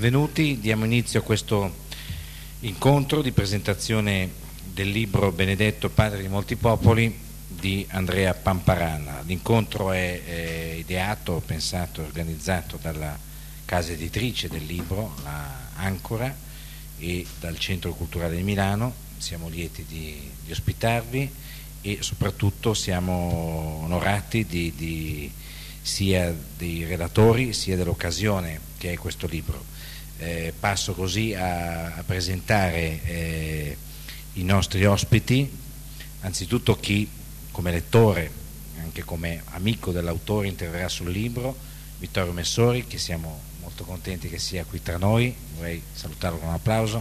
benvenuti. Diamo inizio a questo incontro di presentazione del libro Benedetto, padre di molti popoli di Andrea Pamparana. L'incontro è ideato, pensato e organizzato dalla casa editrice del libro, la Ancora, e dal Centro Culturale di Milano. Siamo lieti di ospitarvi e soprattutto siamo onorati sia dei relatori sia dell'occasione che è questo libro. Passo così a presentare i nostri ospiti, anzitutto chi come lettore, anche come amico dell'autore, interverrà sul libro, Vittorio Messori, che siamo molto contenti che sia qui tra noi. Vorrei salutarlo con un applauso.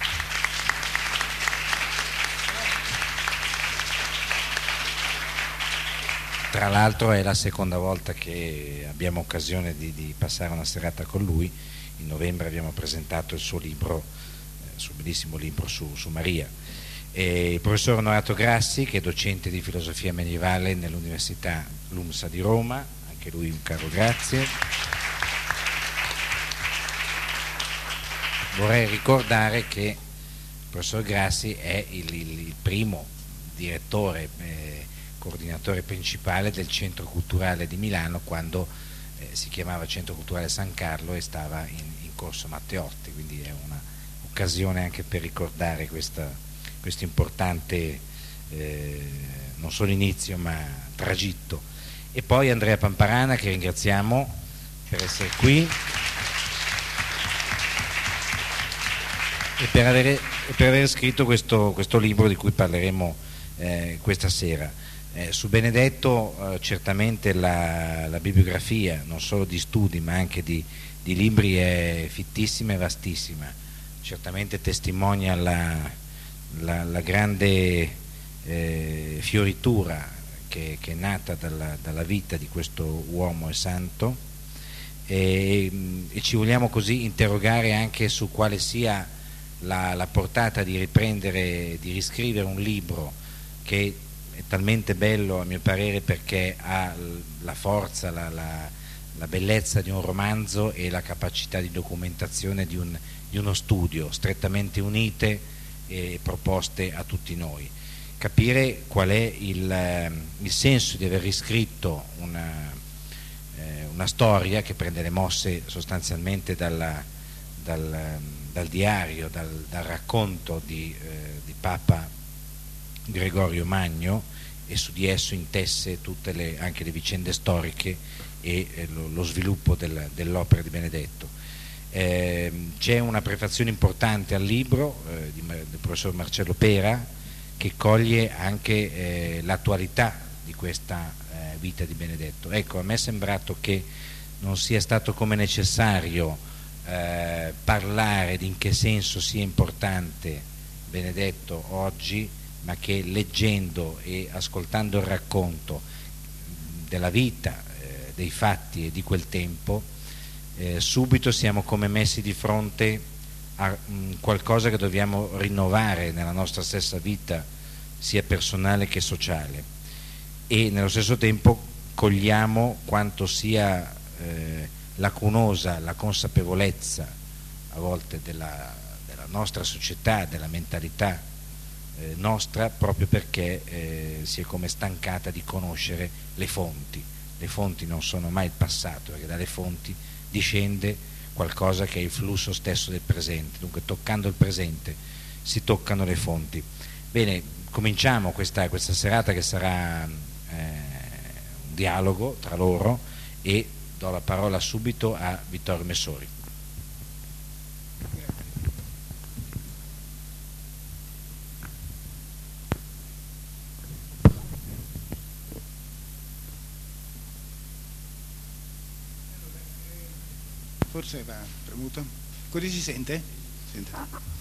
Tra l'altro è la seconda volta che abbiamo occasione di passare una serata con lui. In novembre abbiamo presentato il suo libro, il suo bellissimo libro su Maria. Il professor Onorato Grassi, che è docente di filosofia medievale nell'Università LUMSA di Roma, anche lui un caro grazie. Vorrei ricordare che il professor Grassi è il primo direttore, coordinatore principale del Centro Culturale di Milano, quando si chiamava Centro Culturale San Carlo e stava in Corso Matteotti, quindi è un'occasione anche per ricordare questo importante non solo inizio ma tragitto. E poi Andrea Pamparana, che ringraziamo per essere qui e per aver scritto questo libro di cui parleremo questa sera. Su Benedetto certamente la bibliografia non solo di studi ma anche di libri è fittissima e vastissima, certamente testimonia la grande fioritura che è nata dalla vita di questo uomo e santo, e ci vogliamo così interrogare anche su quale sia la portata di riprendere, di riscrivere un libro che è talmente bello a mio parere perché ha la forza, la bellezza di un romanzo e la capacità di documentazione di uno studio, strettamente unite e proposte a tutti noi. Capire qual è il senso di aver riscritto una storia che prende le mosse sostanzialmente dal diario, dal racconto di Papa Gregorio Magno, e su di esso intesse tutte anche le vicende storiche e lo sviluppo dell'opera di Benedetto. C'è una prefazione importante al libro del professor Marcello Pera, che coglie anche l'attualità di questa vita di Benedetto. Ecco, a me è sembrato che non sia stato come necessario parlare di in che senso sia importante Benedetto oggi, ma che leggendo e ascoltando il racconto della vita, dei fatti e di quel tempo, subito siamo come messi di fronte a qualcosa che dobbiamo rinnovare nella nostra stessa vita, sia personale che sociale, e nello stesso tempo cogliamo quanto sia lacunosa la consapevolezza a volte della nostra società, della mentalità nostra, proprio perché si è come stancata di conoscere le fonti. Le fonti non sono mai il passato, perché dalle fonti discende qualcosa che è il flusso stesso del presente. Dunque, toccando il presente si toccano le fonti. Bene, cominciamo questa serata, che sarà un dialogo tra loro, e do la parola subito a Vittorio Messori. Forse va premuto. Così si sente? Sente.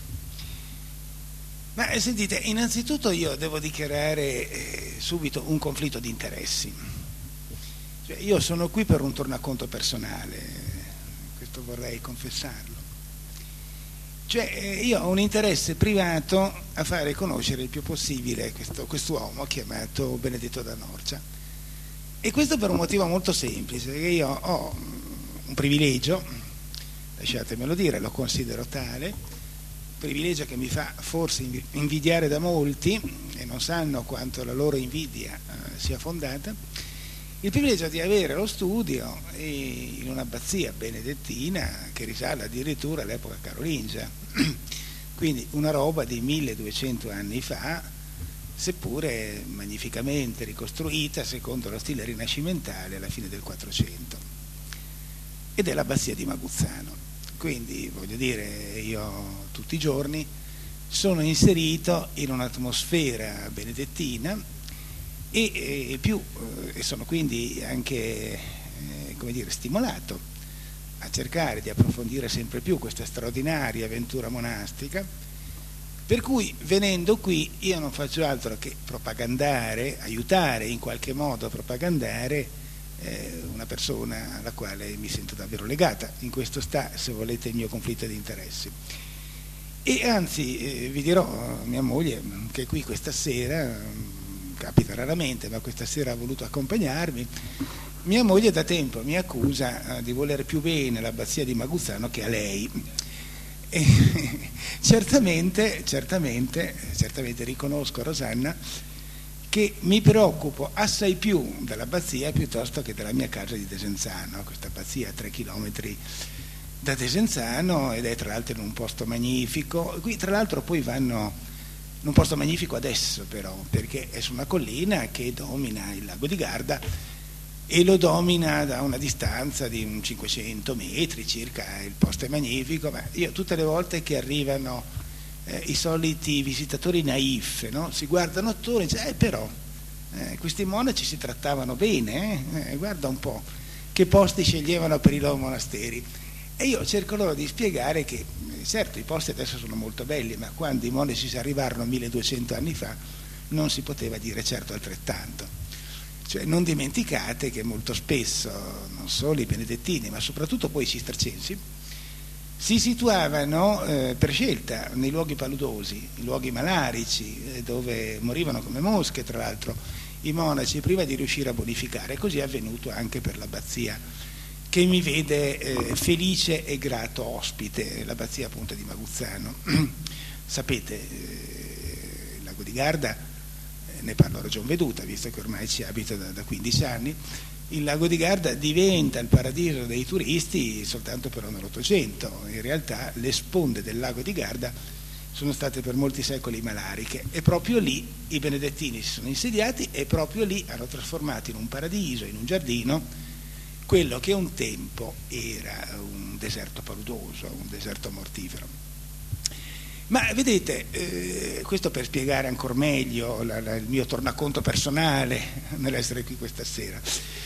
Ma sentite, innanzitutto io devo dichiarare subito un conflitto di interessi. Cioè, io sono qui per un tornaconto personale, questo vorrei confessarlo. Cioè, io ho un interesse privato a fare conoscere il più possibile quest'uomo chiamato Benedetto da Norcia. E questo per un motivo molto semplice, perché io ho un privilegio lasciatemelo dire, lo considero tale, privilegio che mi fa forse invidiare da molti e non sanno quanto la loro invidia sia fondata, il privilegio di avere lo studio in un'abbazia benedettina che risale addirittura all'epoca carolingia, quindi una roba di 1200 anni fa, seppure magnificamente ricostruita secondo lo stile rinascimentale alla fine del 400, ed è l'abbazia di Maguzzano. Quindi voglio dire, io tutti i giorni sono inserito in un'atmosfera benedettina e sono quindi anche come dire, stimolato a cercare di approfondire sempre più questa straordinaria avventura monastica, per cui venendo qui io non faccio altro che propagandare, aiutare in qualche modo a propagandare una persona alla quale mi sento davvero legata. In questo sta, se volete, il mio conflitto di interessi. E anzi vi dirò, mia moglie, che qui questa sera, capita raramente, ma questa sera ha voluto accompagnarmi, mia moglie da tempo mi accusa di volere più bene l'abbazia di Maguzzano che a lei. E certamente riconosco, Rosanna, che mi preoccupo assai più dell'abbazia piuttosto che della mia casa di Desenzano. Questa abbazia a 3 chilometri da Desenzano ed è tra l'altro in un posto magnifico. Qui tra l'altro poi vanno in un posto magnifico adesso però, perché è su una collina che domina il lago di Garda e lo domina da una distanza di 500 metri circa. Il posto è magnifico, ma io tutte le volte che arrivano i soliti visitatori naif, no? Si guardano attorno e dicono però questi monaci si trattavano bene, guarda un po' che posti sceglievano per i loro monasteri. E io cerco loro di spiegare che certo i posti adesso sono molto belli, ma quando i monaci ci arrivarono 1200 anni fa non si poteva dire certo altrettanto. Cioè non dimenticate che molto spesso non solo i benedettini ma soprattutto poi i cistercensi si situavano per scelta nei luoghi paludosi, i luoghi malarici, dove morivano come mosche tra l'altro i monaci prima di riuscire a bonificare. Così è avvenuto anche per l'abbazia che mi vede felice e grato ospite, l'abbazia appunto di Maguzzano. Sapete, il lago di Garda, ne parlo a ragion veduta visto che ormai ci abito da 15 anni, il lago di Garda diventa il paradiso dei turisti soltanto però nell'Ottocento. In realtà le sponde del lago di Garda sono state per molti secoli malariche e proprio lì i benedettini si sono insediati e proprio lì hanno trasformato in un paradiso, in un giardino, quello che un tempo era un deserto paludoso, un deserto mortifero. Ma vedete, questo per spiegare ancora meglio il mio tornaconto personale nell'essere qui questa sera.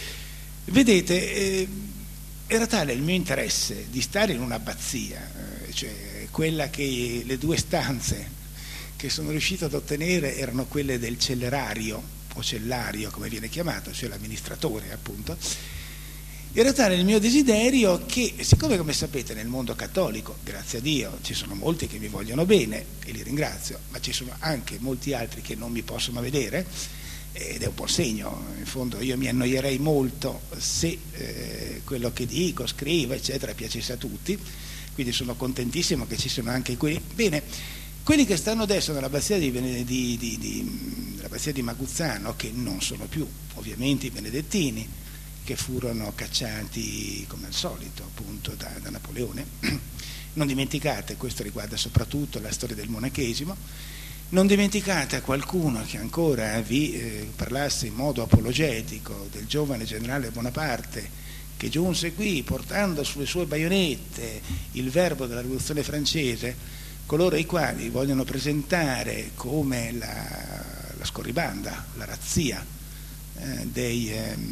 Vedete, era tale il mio interesse di stare in un'abbazia, cioè quella che le 2 stanze che sono riuscito ad ottenere erano quelle del cellerario, o cellario come viene chiamato, cioè l'amministratore appunto. Era tale il mio desiderio che, siccome come sapete nel mondo cattolico, grazie a Dio, ci sono molti che mi vogliono bene e li ringrazio, ma ci sono anche molti altri che non mi possono vedere, ed è un buon segno. In fondo io mi annoierei molto se quello che dico, scrivo eccetera piacesse a tutti, quindi sono contentissimo che ci siano anche quelli. Bene, quelli che stanno adesso nell'abbazia dell'abbazia di Maguzzano, che non sono più ovviamente i benedettini, che furono cacciati come al solito appunto da Napoleone. Non dimenticate, questo riguarda soprattutto la storia del monachesimo, non dimenticate a qualcuno che ancora vi parlasse in modo apologetico del giovane generale Bonaparte che giunse qui portando sulle sue baionette il verbo della rivoluzione francese, coloro i quali vogliono presentare come la scorribanda, la razzia di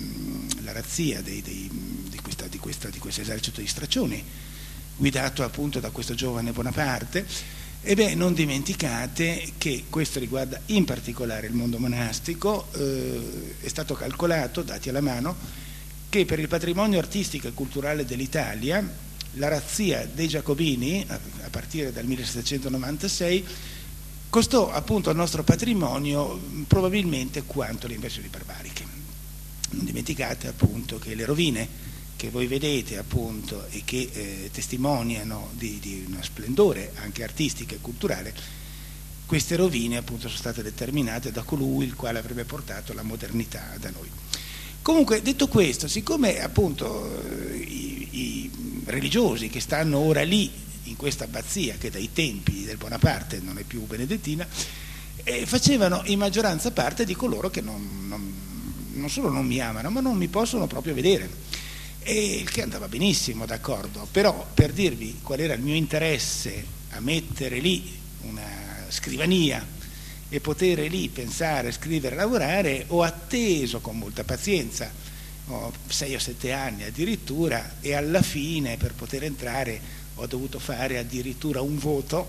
questo esercito di straccioni guidato appunto da questo giovane Bonaparte. Ebbene, non dimenticate che questo riguarda in particolare il mondo monastico. È stato calcolato, dati alla mano, che per il patrimonio artistico e culturale dell'Italia la razzia dei Giacobini a partire dal 1796 costò appunto al nostro patrimonio probabilmente quanto le invasioni barbariche. Non dimenticate appunto che le rovine che voi vedete appunto e che testimoniano di uno splendore anche artistico e culturale, queste rovine appunto sono state determinate da colui il quale avrebbe portato la modernità da noi. Comunque, detto questo, siccome appunto i religiosi che stanno ora lì in questa abbazia, che dai tempi del Bonaparte non è più benedettina, facevano in maggioranza parte di coloro che non solo non mi amano, ma non mi possono proprio vedere, e il che andava benissimo, d'accordo, però per dirvi qual era il mio interesse a mettere lì una scrivania e poter lì pensare, scrivere, lavorare, ho atteso con molta pazienza, 6 o 7 anni addirittura, e alla fine per poter entrare ho dovuto fare addirittura un voto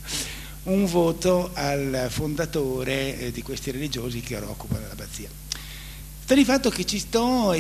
al fondatore di questi religiosi che ora occupano l'abbazia. Sta di fatto che ci sto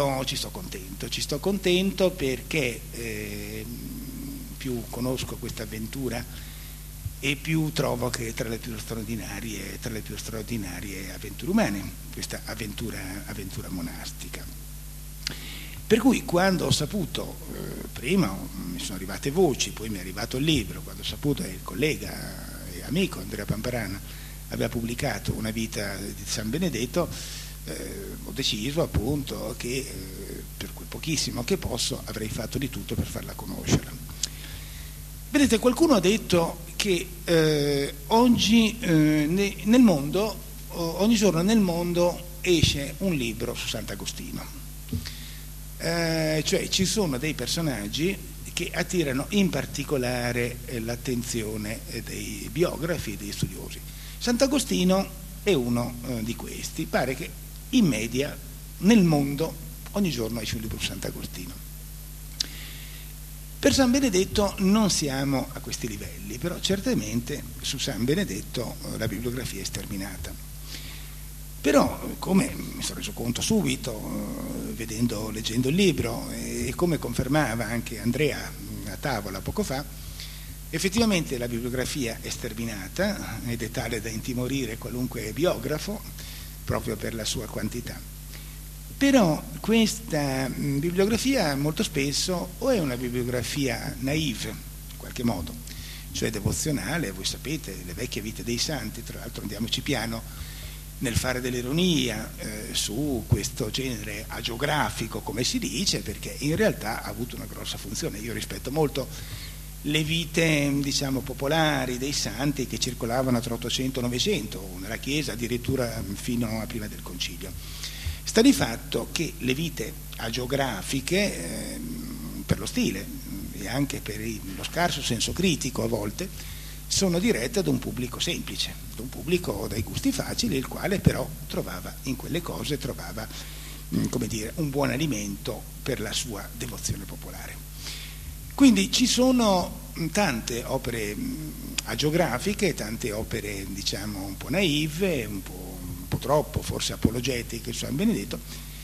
contento perché più conosco questa avventura e più trovo che tra le più straordinarie avventure umane, questa avventura monastica. Per cui quando ho saputo, prima mi sono arrivate voci, poi mi è arrivato il libro, quando ho saputo che il collega e amico Andrea Pamparana aveva pubblicato Una vita di San Benedetto, ho deciso appunto che per quel pochissimo che posso avrei fatto di tutto per farla conoscere. Vedete, qualcuno ha detto che oggi nel mondo, ogni giorno nel mondo esce un libro su Sant'Agostino, cioè ci sono dei personaggi che attirano in particolare l'attenzione dei biografi e degli studiosi. Sant'Agostino è uno di questi. Pare che in media nel mondo ogni giorno esce un libro su Sant'Agostino. Per San Benedetto non siamo a questi livelli, però certamente su San Benedetto la bibliografia è sterminata. Però, come mi sono reso conto subito, leggendo il libro, e come confermava anche Andrea a tavola poco fa, effettivamente la bibliografia è sterminata ed è tale da intimorire qualunque biografo, proprio per la sua quantità. Però questa bibliografia molto spesso o è una bibliografia naïve, in qualche modo, cioè devozionale. Voi sapete, le vecchie vite dei santi, tra l'altro andiamoci piano nel fare dell'ironia su questo genere agiografico, come si dice, perché in realtà ha avuto una grossa funzione. Io rispetto molto le vite, diciamo, popolari dei santi che circolavano tra 800 e 900, nella Chiesa addirittura fino a prima del Concilio. Sta di fatto che le vite agiografiche, per lo stile e anche per lo scarso senso critico a volte, sono dirette ad un pubblico semplice, ad un pubblico dai gusti facili, il quale però trovava in quelle cose, come dire, un buon alimento per la sua devozione popolare. Quindi ci sono tante opere agiografiche, tante opere, diciamo, un po' naive, un po' troppo forse apologetiche su San Benedetto,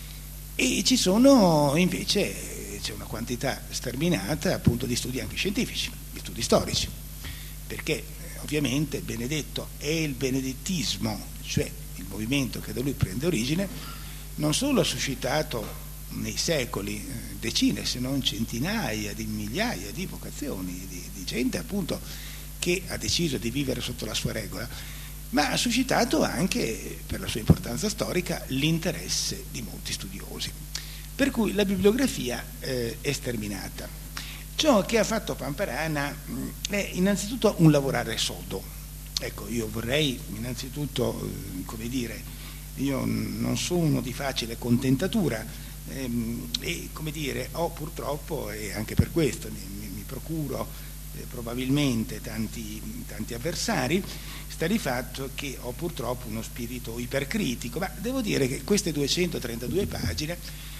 e ci sono invece, c'è una quantità sterminata appunto di studi anche scientifici, di studi storici, perché ovviamente Benedetto e il benedettismo, cioè il movimento che da lui prende origine, non solo ha suscitato nei secoli decine se non centinaia di migliaia di vocazioni di gente appunto che ha deciso di vivere sotto la sua regola, ma ha suscitato anche, per la sua importanza storica, l'interesse di molti studiosi. Per cui la bibliografia è sterminata. Ciò che ha fatto Pamparana è innanzitutto un lavorare sodo. Ecco, io vorrei innanzitutto, come dire, io non sono uno di facile contentatura e, come dire, ho purtroppo, e anche per questo mi procuro probabilmente tanti avversari, sta di fatto che ho purtroppo uno spirito ipercritico, ma devo dire che queste 232 pagine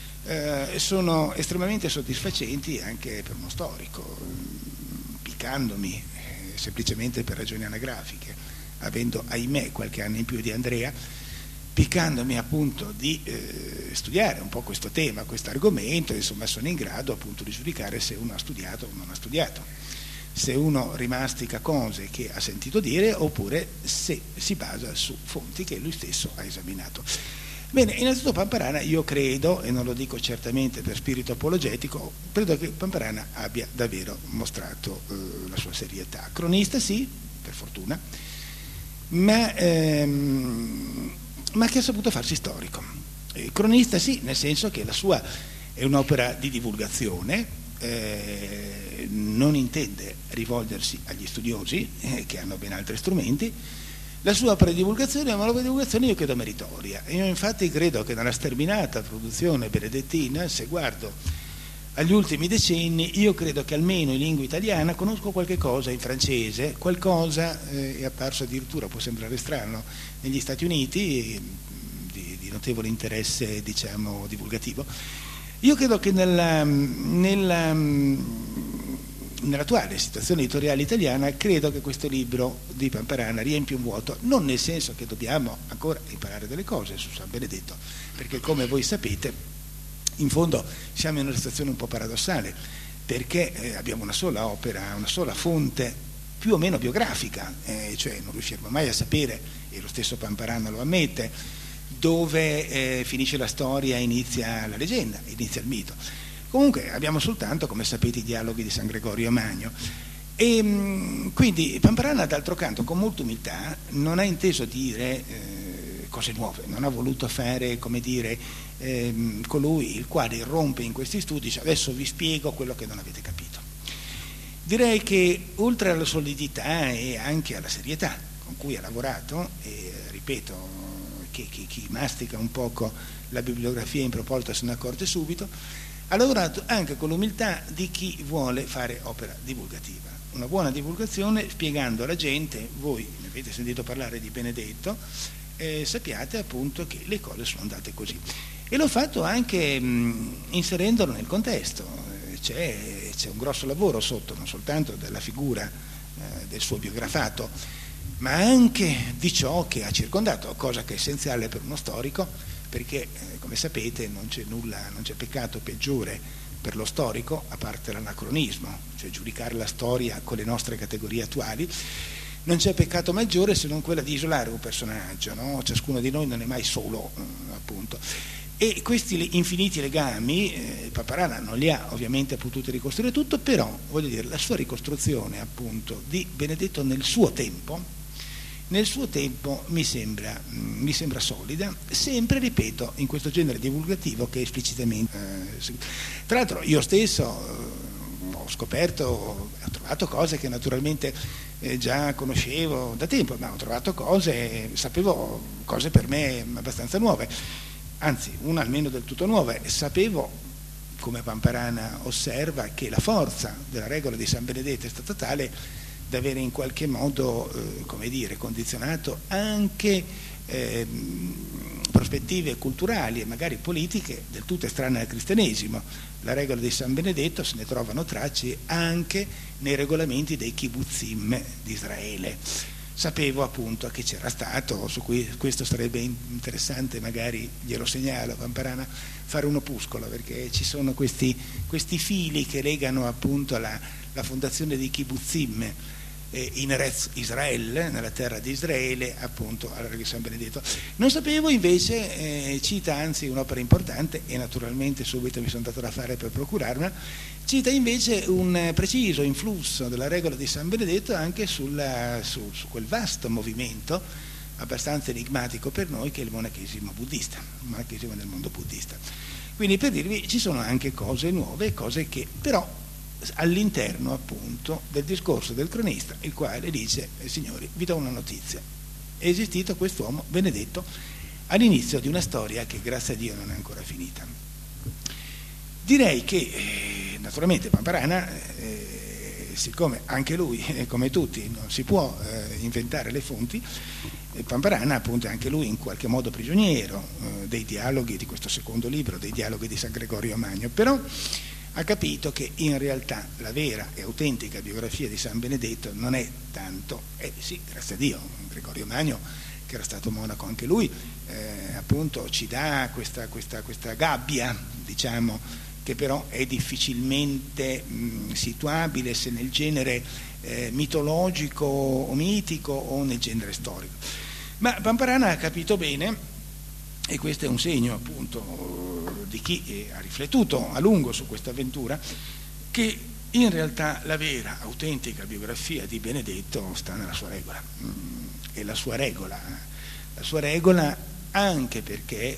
sono estremamente soddisfacenti anche per uno storico, piccandomi semplicemente per ragioni anagrafiche, avendo ahimè qualche anno in più di Andrea, piccandomi appunto di studiare un po' questo tema, questo argomento, insomma sono in grado appunto di giudicare se uno ha studiato o non ha studiato, se uno rimastica cose che ha sentito dire oppure se si basa su fonti che lui stesso ha esaminato. Bene, innanzitutto Pamparana, io credo, e non lo dico certamente per spirito apologetico, credo che Pamparana abbia davvero mostrato la sua serietà. Cronista sì, per fortuna, ma che ha saputo farsi storico. Cronista sì, nel senso che la sua è un'opera di divulgazione, non intende rivolgersi agli studiosi, che hanno ben altri strumenti. La sua opera di divulgazione è un'opera di divulgazione, io credo, meritoria. Io infatti credo che nella sterminata produzione benedettina, se guardo agli ultimi decenni, io credo che almeno in lingua italiana conosco qualche cosa in francese, qualcosa è apparso addirittura, può sembrare strano, negli Stati Uniti, di notevole interesse, diciamo, divulgativo. Io credo che nell'attuale situazione editoriale italiana, credo che questo libro di Pamparana riempie un vuoto, non nel senso che dobbiamo ancora imparare delle cose su San Benedetto, perché come voi sapete, in fondo siamo in una situazione un po' paradossale, perché abbiamo una sola opera, una sola fonte più o meno biografica, cioè non riusciremo mai a sapere, e lo stesso Pamparana lo ammette, dove finisce la storia e inizia la leggenda, inizia il mito. Comunque abbiamo soltanto, come sapete, i dialoghi di San Gregorio Magno, e quindi Pamparana, d'altro canto, con molta umiltà, non ha inteso dire cose nuove, non ha voluto fare, come dire, colui il quale irrompe in questi studi, dice adesso vi spiego quello che non avete capito. Direi che oltre alla solidità e anche alla serietà con cui ha lavorato, e ripeto che chi mastica un poco la bibliografia in proposito se ne accorge subito, ha lavorato anche con l'umiltà di chi vuole fare opera divulgativa, una buona divulgazione spiegando alla gente, voi ne avete sentito parlare di Benedetto, sappiate appunto che le cose sono andate così. E l'ho fatto anche inserendolo nel contesto, c'è un grosso lavoro sotto, non soltanto della figura del suo biografato, ma anche di ciò che ha circondato, cosa che è essenziale per uno storico, perché come sapete non c'è peccato peggiore per lo storico, a parte l'anacronismo, cioè giudicare la storia con le nostre categorie attuali, non c'è peccato maggiore se non quella di isolare un personaggio, no? Ciascuno di noi non è mai solo, appunto. E questi infiniti legami, Pamparana non li ha ovviamente potuti ricostruire tutto, però voglio dire, la sua ricostruzione appunto di Benedetto nel suo tempo mi sembra solida, sempre, ripeto, in questo genere divulgativo che è esplicitamente tra l'altro io stesso ho trovato cose che naturalmente già conoscevo da tempo, ma ho trovato sapevo cose per me abbastanza nuove, anzi una almeno del tutto nuova. Sapevo, come Pamparana osserva, che la forza della regola di San Benedetto è stata tale da avere in qualche modo, come dire, condizionato anche prospettive culturali e magari politiche del tutto estranee al cristianesimo. La regola di San Benedetto se ne trovano tracce anche nei regolamenti dei kibbutzim di Israele. Sapevo appunto che c'era stato, su cui questo sarebbe interessante, magari glielo segnalo Pamparana, fare un opuscolo, perché ci sono questi fili che legano appunto la fondazione dei kibbutzim in Eretz Israele, nella terra di Israele, appunto alla regola di San Benedetto. Non sapevo invece, cita anzi un'opera importante, e naturalmente subito mi sono dato da fare per procurarla, cita invece un preciso influsso della regola di San Benedetto anche su quel vasto movimento abbastanza enigmatico per noi che è il monachesimo buddista, il monachesimo del mondo buddista. Quindi, per dirvi, ci sono anche cose nuove, cose che però all'interno appunto del discorso del cronista, il quale dice: signori, vi do una notizia, è esistito quest'uomo Benedetto all'inizio di una storia che grazie a Dio non è ancora finita. Direi che naturalmente Pamparana, siccome anche lui come tutti non si può inventare le fonti, Pamparana appunto è anche lui in qualche modo prigioniero dei dialoghi di questo secondo libro, dei dialoghi di San Gregorio Magno, però ha capito che in realtà la vera e autentica biografia di San Benedetto non è tanto, sì, grazie a Dio, Gregorio Magno, che era stato monaco anche lui, appunto ci dà questa gabbia, diciamo, che però è difficilmente situabile se nel genere mitologico o mitico o nel genere storico. Ma Pamparana ha capito bene e questo è un segno appunto di chi ha riflettuto a lungo su questa avventura, che in realtà la vera, autentica biografia di Benedetto sta nella sua regola. E la sua regola anche perché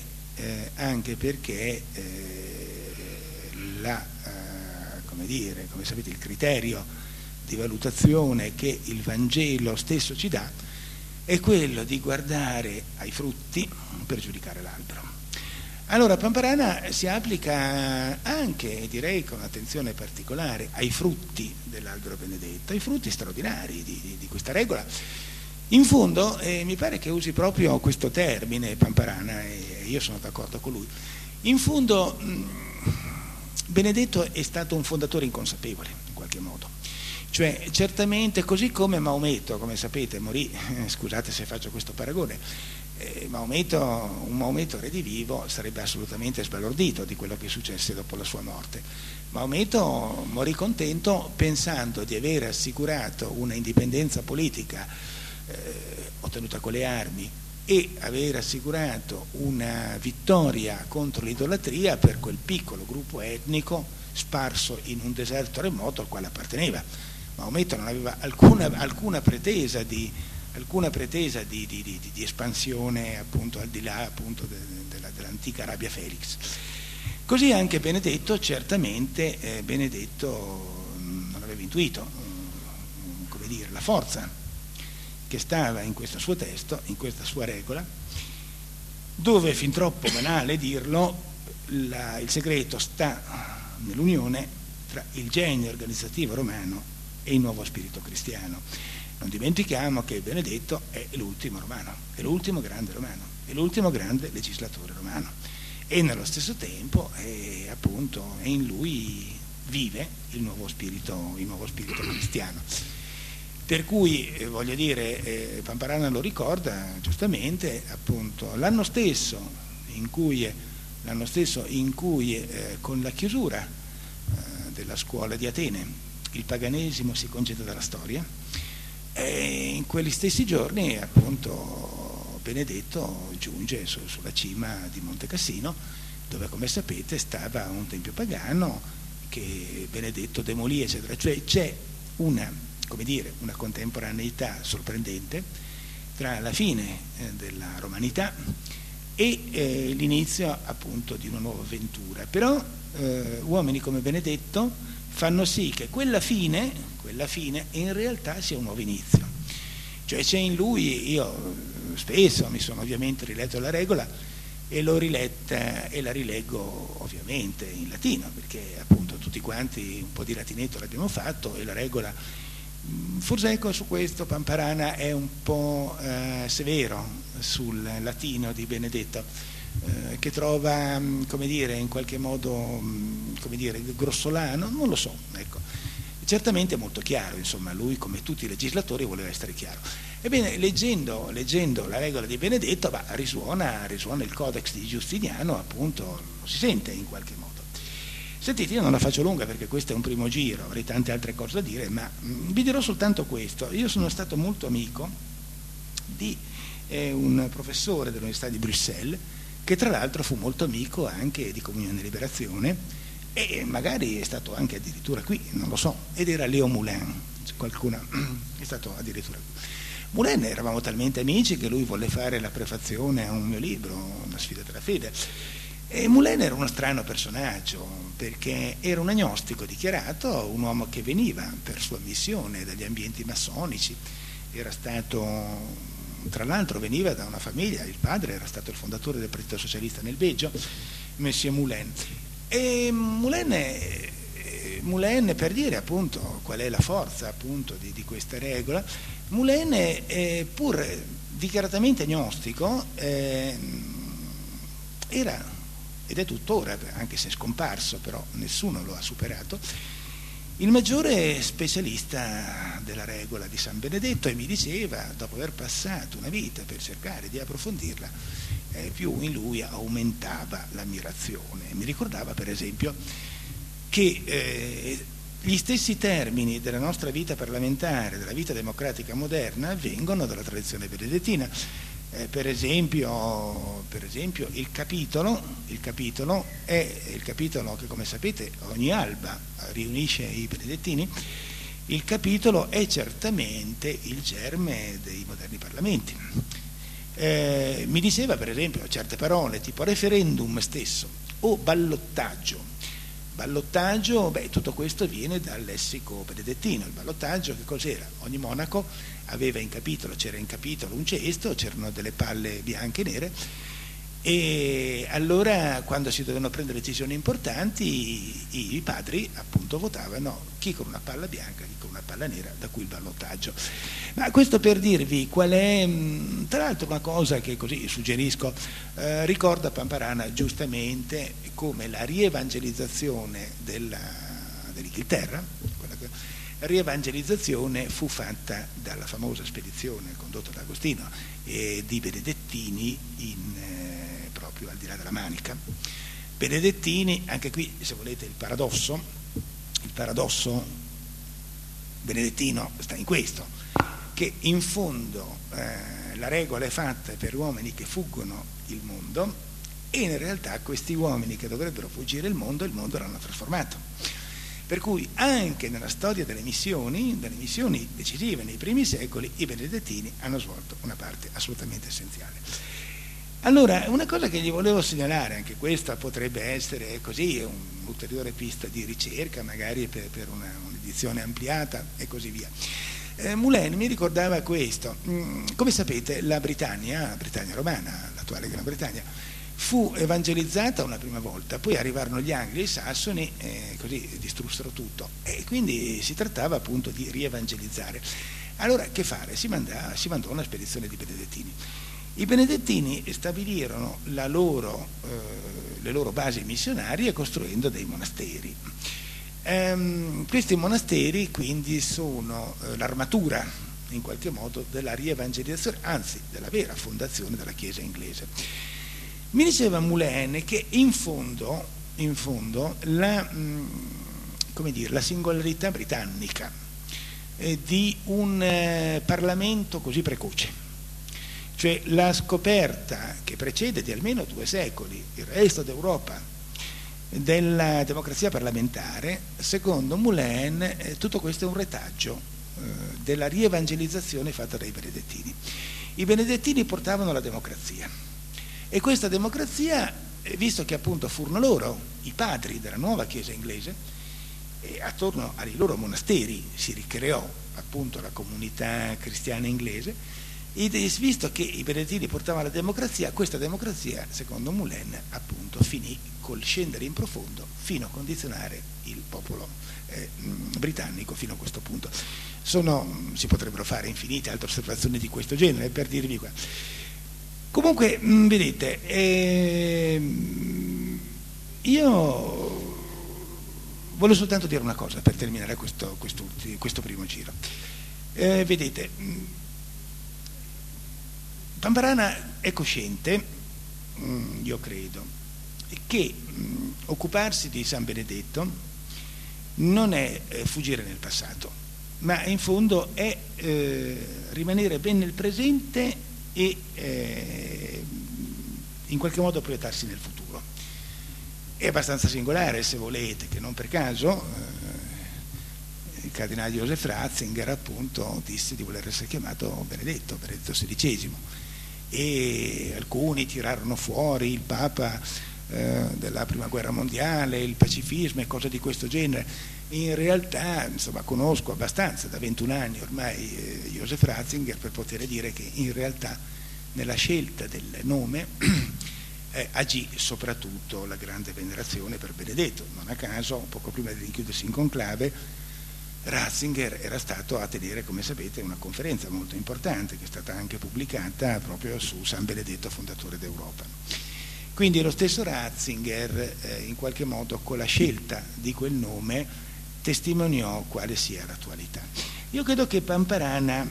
come sapete, il criterio di valutazione che il Vangelo stesso ci dà è quello di guardare ai frutti per giudicare l'albero. Allora Pamparana si applica anche, direi con attenzione particolare, ai frutti dell'albero benedetto, ai frutti straordinari di questa regola. In fondo mi pare che usi proprio questo termine Pamparana, e io sono d'accordo con lui. In fondo Benedetto è stato un fondatore inconsapevole in qualche modo, cioè certamente, così come Maometto, come sapete, morì, scusate se faccio questo paragone, un Maometto redivivo sarebbe assolutamente sbalordito di quello che successe dopo la sua morte. Maometto morì contento pensando di aver assicurato una indipendenza politica ottenuta con le armi e aver assicurato una vittoria contro l'idolatria per quel piccolo gruppo etnico sparso in un deserto remoto al quale apparteneva. Maometto non aveva alcuna pretesa di espansione appunto al di là appunto dell'antica Arabia Felix. Così anche Benedetto, certamente Benedetto non aveva intuito la forza che stava in questo suo testo, in questa sua regola, dove è fin troppo banale dirlo, il segreto sta nell'unione tra il genio organizzativo romano e il nuovo spirito cristiano. Non dimentichiamo che Benedetto è l'ultimo romano, è l'ultimo grande romano, è l'ultimo grande legislatore romano, e nello stesso tempo appunto in lui vive il nuovo spirito cristiano. Per cui voglio dire, Pamparana lo ricorda giustamente, appunto l'anno stesso in cui con la chiusura della scuola di Atene il paganesimo si congeda dalla storia, e in quegli stessi giorni appunto Benedetto giunge sulla cima di Monte Cassino, dove, come sapete, stava un tempio pagano che Benedetto demolì, eccetera. Cioè c'è una contemporaneità sorprendente tra la fine della romanità e l'inizio appunto di una nuova avventura. Però uomini come Benedetto fanno sì che quella fine in realtà sia un nuovo inizio. Cioè c'è in lui, io spesso mi sono ovviamente riletto la regola e l'ho riletta e la rileggo ovviamente in latino, perché appunto tutti quanti un po' di latinetto l'abbiamo fatto, e la regola, forse ecco, su questo Pamparana è un po' severo sul latino di Benedetto, che trova in qualche modo grossolano, non lo so, ecco. Certamente molto chiaro, insomma, lui come tutti i legislatori voleva essere chiaro. Ebbene, leggendo la regola di Benedetto, risuona il Codex di Giustiniano, appunto, lo si sente in qualche modo. Sentite, io non la faccio lunga perché questo è un primo giro, avrei tante altre cose da dire, ma vi dirò soltanto questo. Io sono stato molto amico di un professore dell'Università di Bruxelles, che tra l'altro fu molto amico anche di Comunione e Liberazione, e magari è stato anche addirittura qui, non lo so, ed era Léo Moulin, qualcuno è stato addirittura qui. Moulin, eravamo talmente amici che lui volle fare la prefazione a un mio libro, Una sfida della fede. E Moulin era uno strano personaggio, perché era un agnostico dichiarato, un uomo che veniva per sua missione dagli ambienti massonici, era stato, tra l'altro veniva da una famiglia, il padre era stato il fondatore del Partito Socialista nel Belgio, Monsieur Moulin. E Moulin, per dire appunto qual è la forza appunto di questa regola, Moulin, pur dichiaratamente agnostico, era, ed è tuttora, anche se è scomparso, però nessuno lo ha superato, il maggiore specialista della regola di San Benedetto, e mi diceva, dopo aver passato una vita per cercare di approfondirla, più in lui aumentava l'ammirazione. Mi ricordava per esempio che gli stessi termini della nostra vita parlamentare, della vita democratica moderna, vengono dalla tradizione benedettina. Per esempio il capitolo è il capitolo che, come sapete, ogni alba riunisce i benedettini. Il capitolo è certamente il germe dei moderni parlamenti. Mi diceva, per esempio, certe parole tipo referendum stesso o ballottaggio. Ballottaggio, tutto questo viene dal lessico benedettino. Il ballottaggio che cos'era? Ogni monaco aveva c'era in capitolo un cesto, c'erano delle palle bianche e nere, e allora quando si dovevano prendere decisioni importanti i padri appunto votavano chi con una palla bianca, chi con una palla nera, da cui il ballottaggio. Ma questo per dirvi qual è, tra l'altro, una cosa che così suggerisco, ricorda Pamparana giustamente come la rievangelizzazione dell'Inghilterra, la rievangelizzazione fu fatta dalla famosa spedizione condotta da Agostino di Benedettini proprio al di là della Manica. Benedettini, anche qui se volete il paradosso benedettino sta in questo, che in fondo la regola è fatta per uomini che fuggono il mondo, e in realtà questi uomini che dovrebbero fuggire il mondo l'hanno trasformato. Per cui anche nella storia delle missioni decisive nei primi secoli, i benedettini hanno svolto una parte assolutamente essenziale. Allora, una cosa che gli volevo segnalare, anche questa potrebbe essere così un'ulteriore pista di ricerca, magari per un'edizione ampliata e così via. Moulin mi ricordava questo. Come sapete, la Britannia romana, l'attuale Gran Bretagna, fu evangelizzata una prima volta, poi arrivarono gli Angli e i Sassoni e così distrussero tutto, e quindi si trattava appunto di rievangelizzare. Allora che fare? Si mandò una spedizione di benedettini. I benedettini stabilirono le loro basi missionarie costruendo dei monasteri. Questi monasteri quindi sono l'armatura in qualche modo della rievangelizzazione, anzi della vera fondazione della Chiesa inglese. Mi diceva Moulin che in fondo la singolarità britannica di un Parlamento così precoce, cioè la scoperta che precede di almeno 2 secoli il resto d'Europa della democrazia parlamentare, secondo Moulin tutto questo è un retaggio della rievangelizzazione fatta dai benedettini. I benedettini portavano la democrazia. E questa democrazia, visto che appunto furono loro i padri della nuova Chiesa inglese, e attorno ai loro monasteri si ricreò appunto la comunità cristiana inglese, e visto che i benedettini portavano la democrazia, questa democrazia, secondo Moulin, appunto finì col scendere in profondo fino a condizionare il popolo britannico fino a questo punto. Si potrebbero fare infinite altre osservazioni di questo genere per dirvi qua. Comunque, vedete, io voglio soltanto dire una cosa per terminare questo primo giro. Vedete, Pamparana è cosciente, io credo, che occuparsi di San Benedetto non è fuggire nel passato, ma in fondo è rimanere ben nel presente e in qualche modo proiettarsi nel futuro. È abbastanza singolare, se volete, che non per caso il cardinale Joseph Ratzinger appunto disse di voler essere chiamato Benedetto XVI, e alcuni tirarono fuori il Papa della Prima Guerra Mondiale, il pacifismo e cose di questo genere. In realtà, insomma, conosco abbastanza da 21 anni ormai Joseph Ratzinger per poter dire che in realtà nella scelta del nome agì soprattutto la grande venerazione per Benedetto. Non a caso, poco prima di rinchiudersi in conclave, Ratzinger era stato a tenere, come sapete, una conferenza molto importante che è stata anche pubblicata proprio su San Benedetto, fondatore d'Europa. Quindi lo stesso Ratzinger in qualche modo con la scelta di quel nome testimoniò quale sia l'attualità. Io credo che Pamparana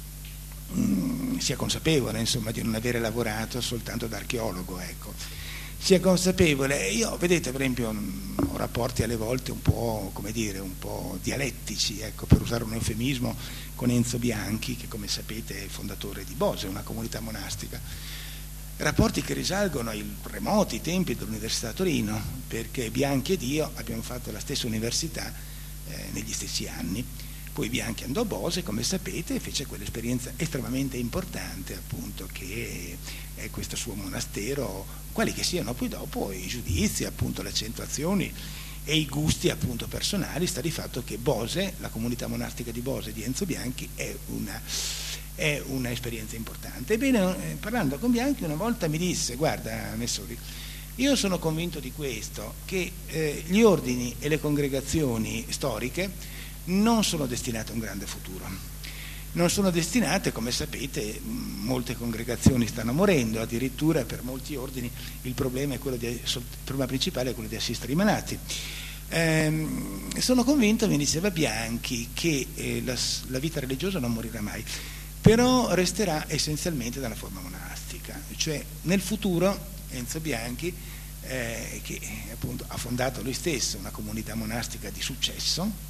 sia consapevole, insomma, di non avere lavorato soltanto da archeologo, ecco. sia consapevole. Io, vedete, per esempio, ho rapporti alle volte un po', come dire, un po' dialettici, ecco, per usare un eufemismo, con Enzo Bianchi, che come sapete è il fondatore di Bose, una comunità monastica. Rapporti che risalgono ai remoti tempi dell'Università Torino, perché Bianchi ed io abbiamo fatto la stessa università negli stessi anni. Poi Bianchi andò a Bose, come sapete, e fece quell'esperienza estremamente importante, appunto, che è questo suo monastero, quali che siano poi dopo i giudizi, appunto, le accentuazioni e i gusti, appunto, personali. Sta di fatto che Bose, la comunità monastica di Bose di Enzo Bianchi, è una esperienza importante. Ebbene, parlando con Bianchi una volta mi disse: guarda Messori, io sono convinto di questo, che gli ordini e le congregazioni storiche non sono destinate a un grande futuro, non sono destinate, come sapete, molte congregazioni stanno morendo, addirittura per molti ordini il problema principale è quello di assistere i malati. Sono convinto, mi diceva Bianchi, che la vita religiosa non morirà mai, però resterà essenzialmente dalla forma monastica, cioè nel futuro Enzo Bianchi, che appunto ha fondato lui stesso una comunità monastica di successo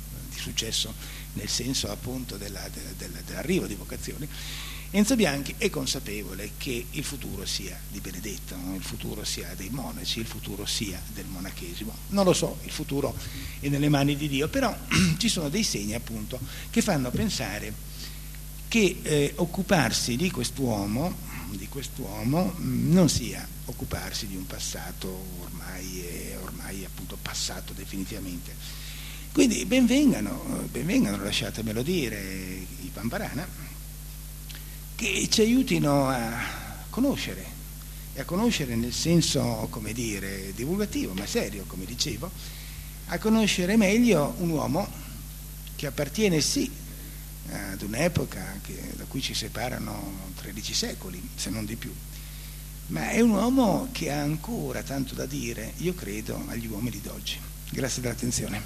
nel senso appunto dell'arrivo di vocazioni, Enzo Bianchi è consapevole che il futuro sia di Benedetto, il futuro sia dei monaci, il futuro sia del monachesimo. Non lo so, il futuro è nelle mani di Dio, però ci sono dei segni appunto che fanno pensare che occuparsi di quest'uomo non sia occuparsi di un passato ormai appunto passato definitivamente. Quindi benvengano, lasciatemelo dire, i Pamparana, che ci aiutino a conoscere, e a conoscere nel senso, come dire, divulgativo, ma serio, come dicevo, a conoscere meglio un uomo che appartiene sì ad un'epoca da cui ci separano 13 secoli, se non di più, ma è un uomo che ha ancora tanto da dire, io credo, agli uomini d'oggi. Grazie dell'attenzione.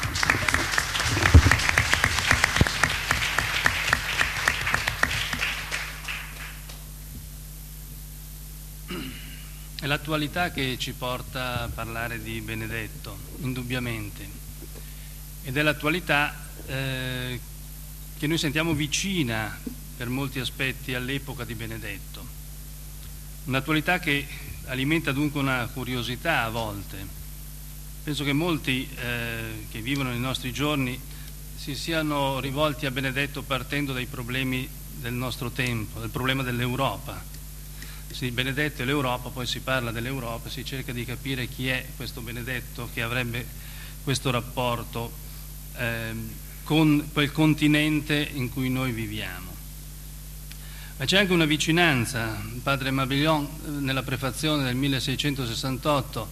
È l'attualità che ci porta a parlare di Benedetto, indubbiamente, ed è l'attualità che noi sentiamo vicina per molti aspetti all'epoca di Benedetto. Un'attualità che alimenta dunque una curiosità a volte. Penso che molti che vivono nei nostri giorni si siano rivolti a Benedetto partendo dai problemi del nostro tempo, del problema dell'Europa. Sì, Benedetto e l'Europa, poi si parla dell'Europa, si cerca di capire chi è questo Benedetto che avrebbe questo rapporto con quel continente in cui noi viviamo. Ma c'è anche una vicinanza. Padre Mabillon, nella prefazione del 1668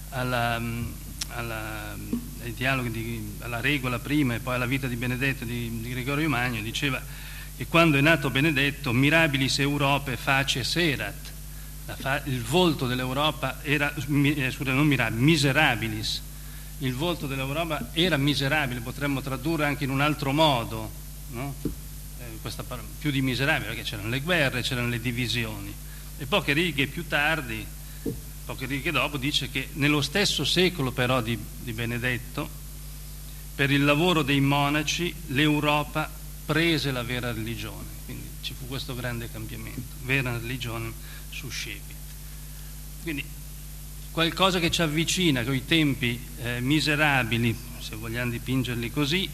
ai dialoghi alla regola prima e poi alla vita di Benedetto di Gregorio Magno, diceva che quando è nato Benedetto, mirabilis Europae facies erat, il volto dell'Europa era, non mirabilis, miserabilis, il volto dell'Europa era miserabile, potremmo tradurre anche in un altro modo, no? Questa parola, più di miserabile, perché c'erano le guerre, c'erano le divisioni. E poche righe più tardi, poche righe dopo, dice che nello stesso secolo però di Benedetto, per il lavoro dei monaci, l'Europa prese la vera religione. Quindi ci fu questo grande cambiamento, vera religione suscepit. Quindi qualcosa che ci avvicina con i tempi miserabili, se vogliamo dipingerli così,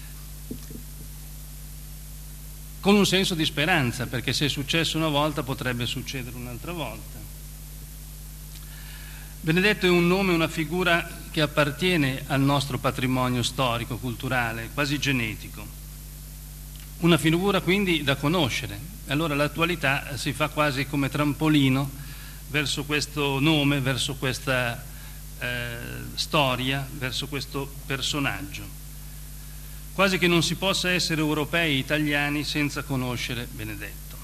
con un senso di speranza, perché se è successo una volta potrebbe succedere un'altra volta. Benedetto è un nome, una figura che appartiene al nostro patrimonio storico, culturale, quasi genetico. Una figura quindi da conoscere. Allora l'attualità si fa quasi come trampolino verso questo nome, verso questa storia, verso questo personaggio. Quasi che non si possa essere europei, italiani, senza conoscere Benedetto.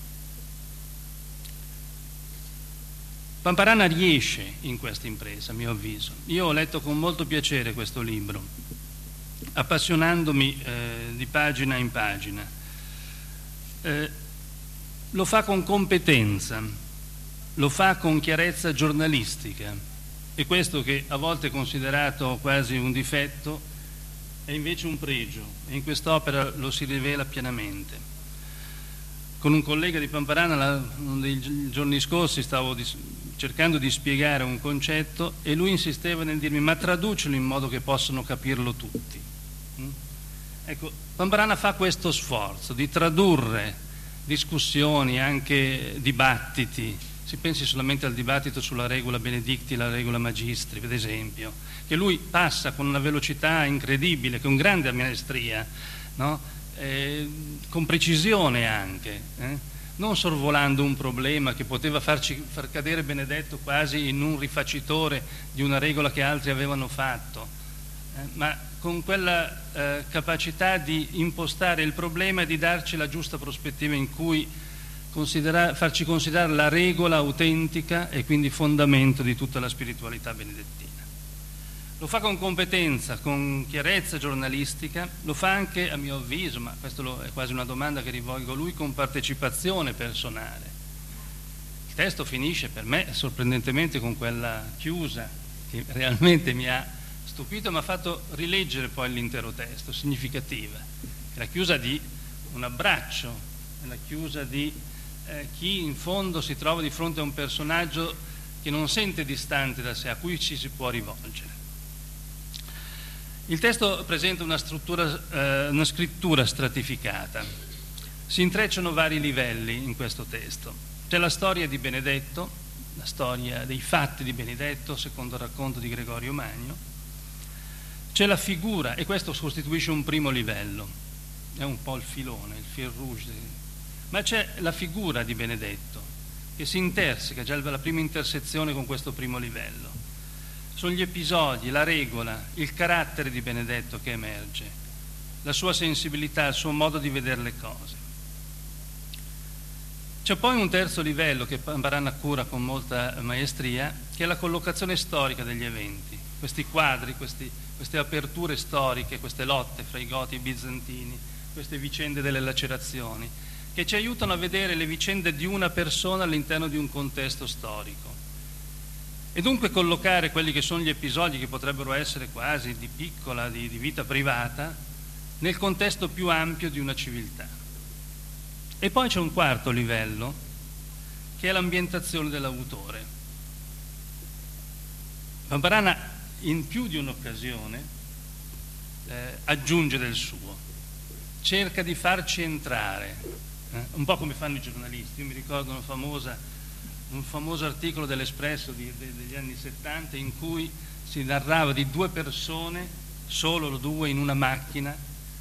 Pamparana riesce in questa impresa, a mio avviso. Io ho letto con molto piacere questo libro, appassionandomi di pagina in pagina. Lo fa con competenza, lo fa con chiarezza giornalistica, E questo, che a volte è considerato quasi un difetto, è invece un pregio, e in quest'opera lo si rivela pienamente. Con un collega di Pamparana, uno dei giorni scorsi, stavo cercando di spiegare un concetto e lui insisteva nel dirmi: ma traducilo in modo che possano capirlo tutti. Ecco, Pamparana fa questo sforzo di tradurre discussioni, anche dibattiti. Si pensi solamente al dibattito sulla regola Benedicti e la regola Magistri, per esempio, che lui passa con una velocità incredibile, con grande maestria, no? Con precisione anche, non sorvolando un problema che poteva far cadere Benedetto quasi in un rifacitore di una regola che altri avevano fatto, ma con quella capacità di impostare il problema e di darci la giusta prospettiva in cui farci considerare la regola autentica e quindi fondamento di tutta la spiritualità benedettina. Lo fa con competenza, con chiarezza giornalistica, lo fa anche, a mio avviso, ma questo è quasi una domanda che rivolgo a lui, con partecipazione personale. Il testo finisce per me sorprendentemente con quella chiusa che realmente mi ha stupito, mi ha fatto rileggere poi l'intero testo, significativa. È la chiusa di un abbraccio, è la chiusa di chi in fondo si trova di fronte a un personaggio che non sente distante da sé, a cui ci si può rivolgere. Il testo presenta una scrittura stratificata. Si intrecciano vari livelli in questo testo. C'è la storia di Benedetto, la storia dei fatti di Benedetto secondo il racconto di Gregorio Magno. C'è la figura, e questo costituisce un primo livello, è un po' il filone, il fil rouge, ma c'è la figura di Benedetto che si interseca, già la prima intersezione con questo primo livello. Sono gli episodi, la regola, il carattere di Benedetto che emerge, la sua sensibilità, il suo modo di vedere le cose. C'è poi un terzo livello che Pamparana cura con molta maestria, che è la collocazione storica degli eventi. Questi quadri, queste aperture storiche, queste lotte fra i Goti e i Bizantini, queste vicende delle lacerazioni, che ci aiutano a vedere le vicende di una persona all'interno di un contesto storico. E dunque collocare quelli che sono gli episodi, che potrebbero essere quasi di piccola, di vita privata, nel contesto più ampio di una civiltà. E poi c'è un quarto livello, che è l'ambientazione dell'autore. Pamparana in più di un'occasione aggiunge del suo, cerca di farci entrare, un po' come fanno i giornalisti. Io mi ricordo un famoso articolo dell'Espresso degli anni 70 in cui si narrava di due persone, solo due in una macchina,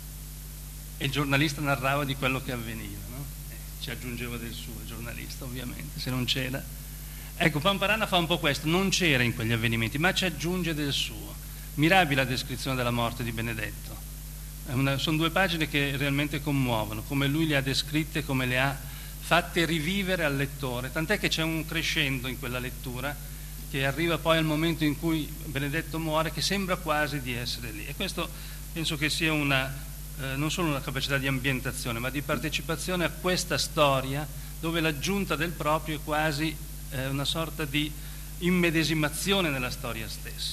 e il giornalista narrava di quello che avveniva, no? Ci aggiungeva del suo il giornalista, ovviamente, se non c'era. Ecco, Pamparana fa un po' questo, non c'era in quegli avvenimenti, ma ci aggiunge del suo. Mirabile la descrizione della morte di Benedetto. Sono 2 pagine che realmente commuovono, come lui le ha descritte, come le ha fatte rivivere al lettore, tant'è che c'è un crescendo in quella lettura che arriva poi al momento in cui Benedetto muore, che sembra quasi di essere lì. E questo penso che sia non solo una capacità di ambientazione, ma di partecipazione a questa storia, dove l'aggiunta del proprio è quasi una sorta di immedesimazione nella storia stessa.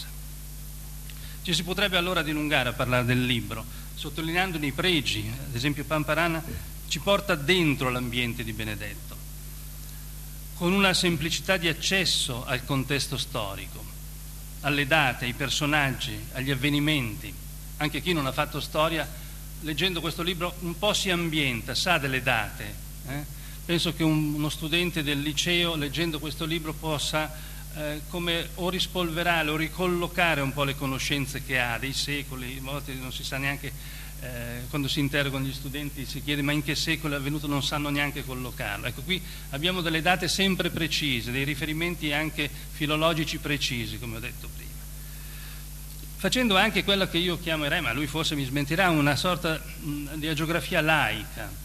Ci si potrebbe allora dilungare a parlare del libro, sottolineandone i pregi. Ad esempio Pamparana ci porta dentro l'ambiente di Benedetto, con una semplicità di accesso al contesto storico, alle date, ai personaggi, agli avvenimenti. Anche chi non ha fatto storia, leggendo questo libro, un po' si ambienta, sa delle date. Penso che uno studente del liceo, leggendo questo libro, possa come o rispolverare o ricollocare un po' le conoscenze che ha dei secoli. A volte non si sa neanche, quando si interrogano gli studenti si chiede ma in che secolo è avvenuto, non sanno neanche collocarlo. Ecco, qui abbiamo delle date sempre precise, dei riferimenti anche filologici precisi, come ho detto prima, facendo anche quella che io chiamerei, ma lui forse mi smentirà, una sorta di agiografia laica.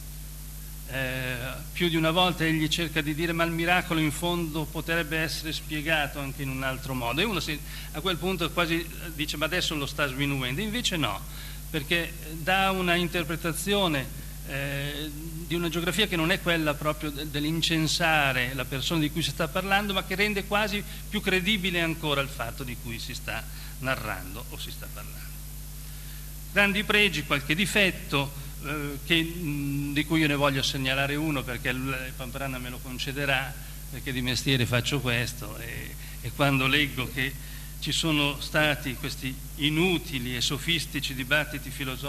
Più di una volta egli cerca di dire ma il miracolo in fondo potrebbe essere spiegato anche in un altro modo, e uno a quel punto quasi dice ma adesso lo sta sminuendo, invece no, perché dà una interpretazione di una geografia che non è quella proprio dell'incensare la persona di cui si sta parlando, ma che rende quasi più credibile ancora il fatto di cui si sta narrando o si sta parlando. Grandi pregi, qualche difetto, di cui io ne voglio segnalare uno, perché il Pamprana me lo concederà, perché di mestiere faccio questo, e quando leggo che ci sono stati questi inutili e sofistici dibattiti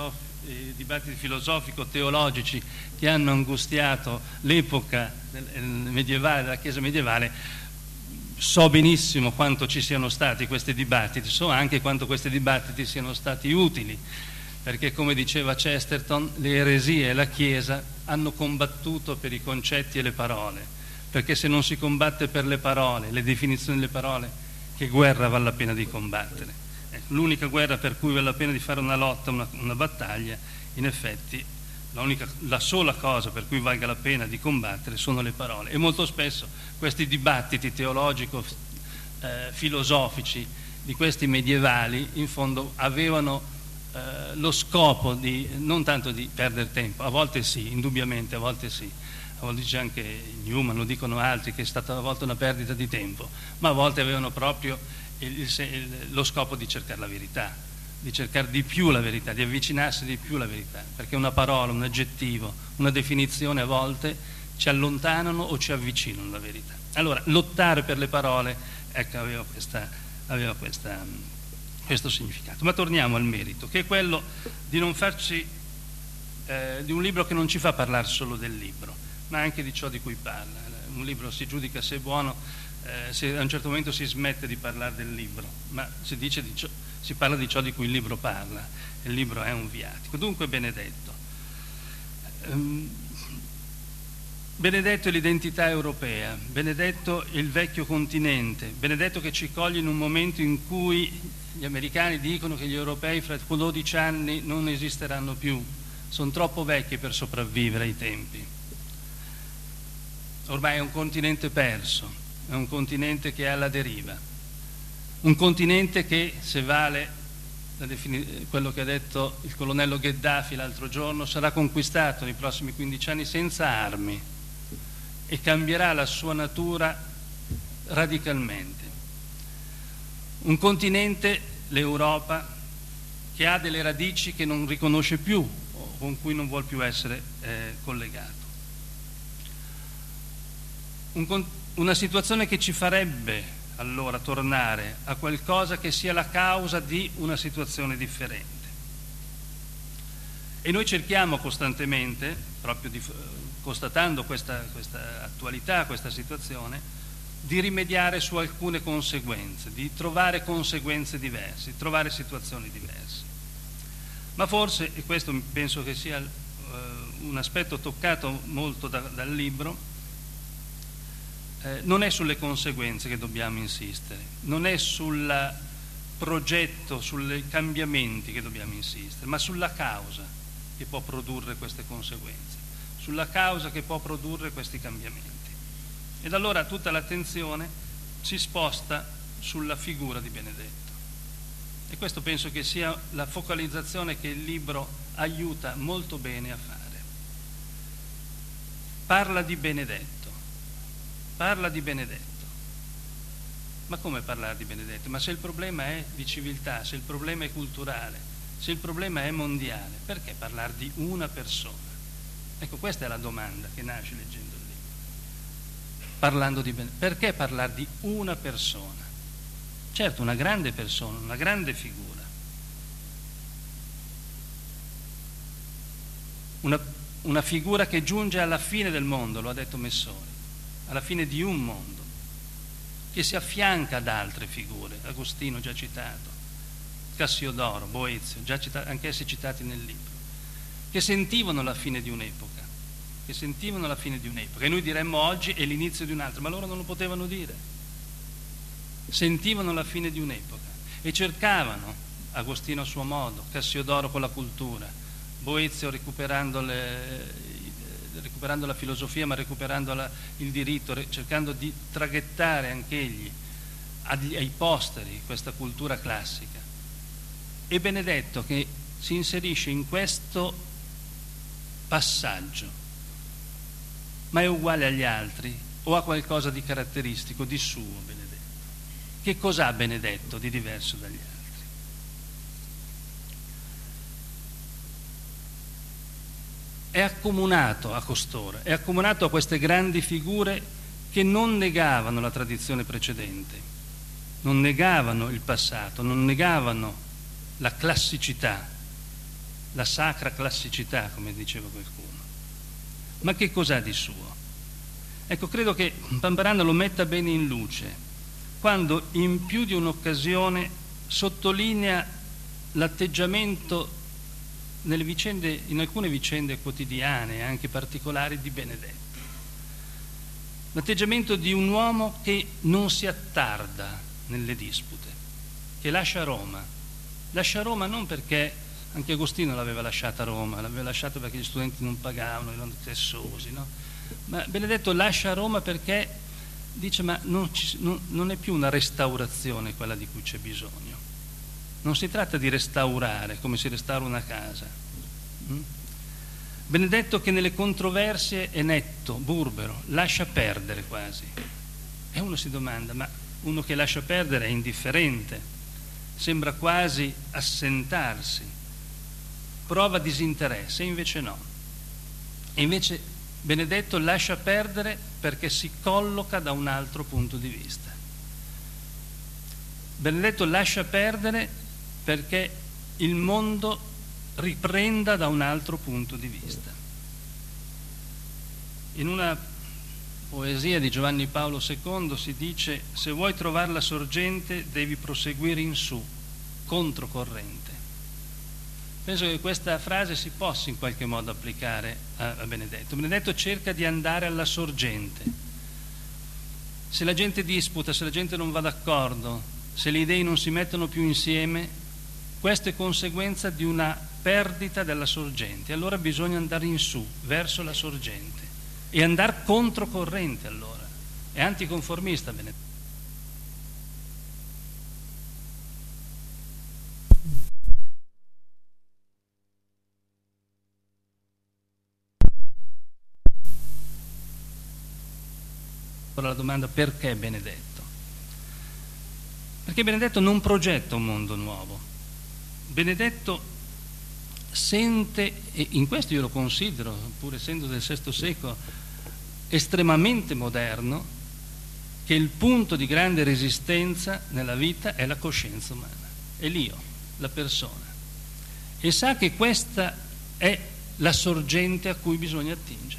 filosofico-teologici che hanno angustiato l'epoca medievale, della Chiesa medievale, so benissimo quanto ci siano stati questi dibattiti, so anche quanto questi dibattiti siano stati utili, perché come diceva Chesterton, le eresie e la Chiesa hanno combattuto per i concetti e le parole, perché se non si combatte per le parole, le definizioni delle parole, che guerra vale la pena di combattere? L'unica guerra per cui vale la pena di fare una lotta, una battaglia, in effetti la sola cosa per cui valga la pena di combattere sono le parole, e molto spesso questi dibattiti teologico-filosofici di questi medievali in fondo avevano lo scopo di non tanto di perdere tempo, a volte sì, indubbiamente, a volte sì, a volte dice anche Newman, lo dicono altri, che è stata a volte una perdita di tempo, ma a volte avevano proprio lo scopo di cercare la verità, di cercare di più la verità, di avvicinarsi di più alla verità, perché una parola, un aggettivo, una definizione a volte ci allontanano o ci avvicinano alla verità. Allora, lottare per le parole, ecco, aveva questo significato. Ma torniamo al merito, che è quello di non farci di un libro che non ci fa parlare solo del libro, ma anche di ciò di cui parla. Un libro si giudica se è buono se a un certo momento si smette di parlare del libro, ma si parla di ciò di cui il libro parla, e il libro è un viatico. Dunque Benedetto. Benedetto è l'identità europea, Benedetto è il vecchio continente, Benedetto che ci coglie in un momento in cui gli americani dicono che gli europei fra 12 anni non esisteranno più, sono troppo vecchi per sopravvivere ai tempi. Ormai è un continente perso, è un continente che è alla deriva, un continente che, se vale quello che ha detto il colonnello Gheddafi l'altro giorno, sarà conquistato nei prossimi 15 anni senza armi e cambierà la sua natura radicalmente. Un continente, l'Europa, che ha delle radici che non riconosce più o con cui non vuol più essere collegato. Una situazione che ci farebbe allora tornare a qualcosa che sia la causa di una situazione differente. E noi cerchiamo costantemente, proprio constatando questa attualità, questa situazione, di rimediare su alcune conseguenze, di trovare conseguenze diverse, di trovare situazioni diverse. Ma forse, e questo penso che sia un aspetto toccato molto dal libro, non è sulle conseguenze che dobbiamo insistere, non è sul progetto, sui cambiamenti che dobbiamo insistere, ma sulla causa che può produrre queste conseguenze, sulla causa che può produrre questi cambiamenti. Ed allora tutta l'attenzione si sposta sulla figura di Benedetto. E questo penso che sia la focalizzazione che il libro aiuta molto bene a fare. Parla di Benedetto. Parla di Benedetto. Ma come parlare di Benedetto? Ma se il problema è di civiltà, se il problema è culturale, se il problema è mondiale, perché parlare di una persona? Ecco, questa è la domanda che nasce leggendo il libro. Parlando di Benedetto. Perché parlare di una persona? Certo, una grande persona, una grande figura. Una figura che giunge alla fine del mondo, lo ha detto Messori, alla fine di un mondo, che si affianca ad altre figure, Agostino già citato, Cassiodoro, Boezio, già citato, anch'essi citati nel libro, che sentivano la fine di un'epoca, e noi diremmo oggi è l'inizio di un'altra, ma loro non lo potevano dire. Sentivano la fine di un'epoca e cercavano, Agostino a suo modo, Cassiodoro con la cultura, Boezio recuperando la filosofia, ma recuperando il diritto, cercando di traghettare anch'egli ai posteri questa cultura classica. E Benedetto, che si inserisce in questo passaggio, ma è uguale agli altri o ha qualcosa di caratteristico, di suo Benedetto? Che cosa ha Benedetto di diverso dagli altri? È accomunato a costoro, è accomunato a queste grandi figure che non negavano la tradizione precedente, non negavano il passato, non negavano la classicità, la sacra classicità, come diceva qualcuno. Ma che cos'ha di suo? Ecco, credo che Pamparana lo metta bene in luce quando in più di un'occasione sottolinea l'atteggiamento in alcune vicende quotidiane, anche particolari, di Benedetto. L'atteggiamento di un uomo che non si attarda nelle dispute, che lascia Roma. Lascia Roma non perché, anche Agostino l'aveva lasciata Roma, l'aveva lasciata perché gli studenti non pagavano, erano tessosi, no? Ma Benedetto lascia Roma perché dice: ma non è più una restaurazione quella di cui c'è bisogno. Non si tratta di restaurare come si restaura una casa. Benedetto che nelle controversie è netto, burbero, lascia perdere quasi. E uno si domanda: ma uno che lascia perdere è indifferente, sembra quasi assentarsi, prova disinteresse, e invece no. E invece Benedetto lascia perdere perché si colloca da un altro punto di vista. Benedetto lascia perdere perché il mondo riprenda da un altro punto di vista. In una poesia di Giovanni Paolo II si dice: se vuoi trovare la sorgente devi proseguire in su, controcorrente. Penso che questa frase si possa in qualche modo applicare a Benedetto. Benedetto cerca di andare alla sorgente. Se la gente disputa, se la gente non va d'accordo, se le idee non si mettono più insieme, questo è conseguenza di una perdita della sorgente. Allora bisogna andare in su, verso la sorgente, e andare controcorrente. Allora è anticonformista Benedetto. Ora la domanda: perché Benedetto? Perché Benedetto non progetta un mondo nuovo. Benedetto sente, e in questo io lo considero, pur essendo del VI secolo, estremamente moderno, che il punto di grande resistenza nella vita è la coscienza umana, è l'io, la persona, e sa che questa è la sorgente a cui bisogna attingere.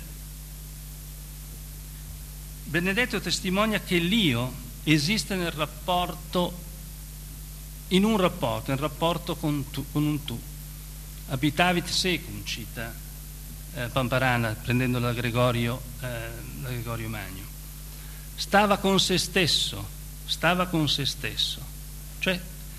Benedetto testimonia che l'io esiste nel rapporto, in rapporto con un tu. Abitavit secum, cita Pamparana prendendo da Gregorio Magno. Stava con se stesso, cioè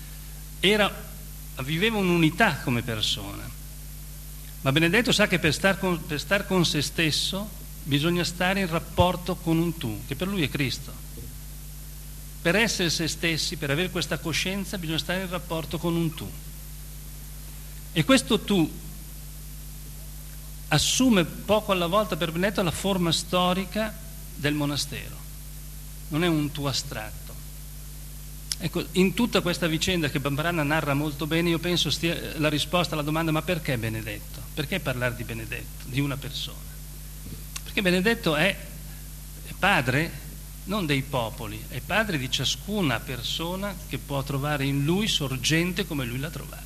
viveva un'unità come persona. Ma Benedetto sa che per star con se stesso bisogna stare in rapporto con un tu, che per lui è Cristo. Per essere se stessi, per avere questa coscienza, bisogna stare in rapporto con un tu. E questo tu assume poco alla volta per Benedetto la forma storica del monastero. Non è un tu astratto. Ecco, in tutta questa vicenda che Pamparana narra molto bene, io penso stia la risposta alla domanda: ma perché Benedetto? Perché parlare di Benedetto, di una persona? Perché Benedetto è padre non dei popoli, è padre di ciascuna persona che può trovare in lui sorgente come lui l'ha trovata.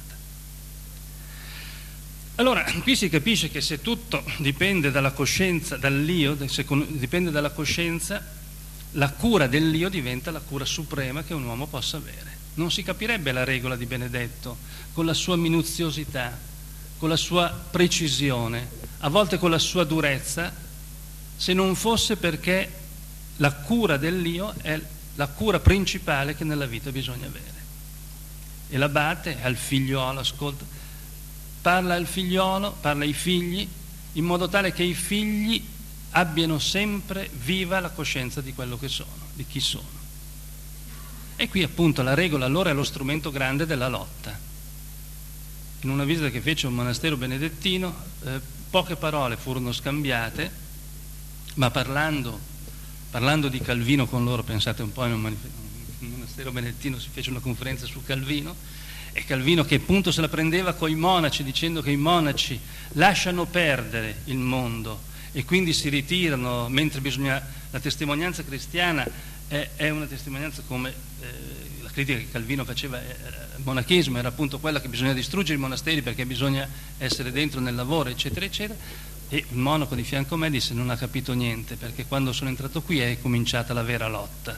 Allora, qui si capisce che se tutto dipende dalla coscienza, dall'io, se dipende dalla coscienza, la cura dell'io diventa la cura suprema che un uomo possa avere. Non si capirebbe la regola di Benedetto con la sua minuziosità, con la sua precisione, a volte con la sua durezza, se non fosse perché la cura dell'io è la cura principale che nella vita bisogna avere. E l'abate al figliolo, ascolta, parla al figliolo, parla ai figli, in modo tale che i figli abbiano sempre viva la coscienza di quello che sono, di chi sono. E qui appunto la regola allora è lo strumento grande della lotta. In una visita che fece a un monastero benedettino, poche parole furono scambiate, ma parlando di Calvino con loro, pensate un po', in un monastero benedettino si fece una conferenza su Calvino, e Calvino che appunto se la prendeva coi monaci, dicendo che i monaci lasciano perdere il mondo e quindi si ritirano, mentre la testimonianza cristiana è una testimonianza come la critica che Calvino faceva al monachismo era appunto quella che bisogna distruggere i monasteri perché bisogna essere dentro nel lavoro, eccetera eccetera. E il monaco di fianco a me disse: non ha capito niente, perché quando sono entrato qui è cominciata la vera lotta.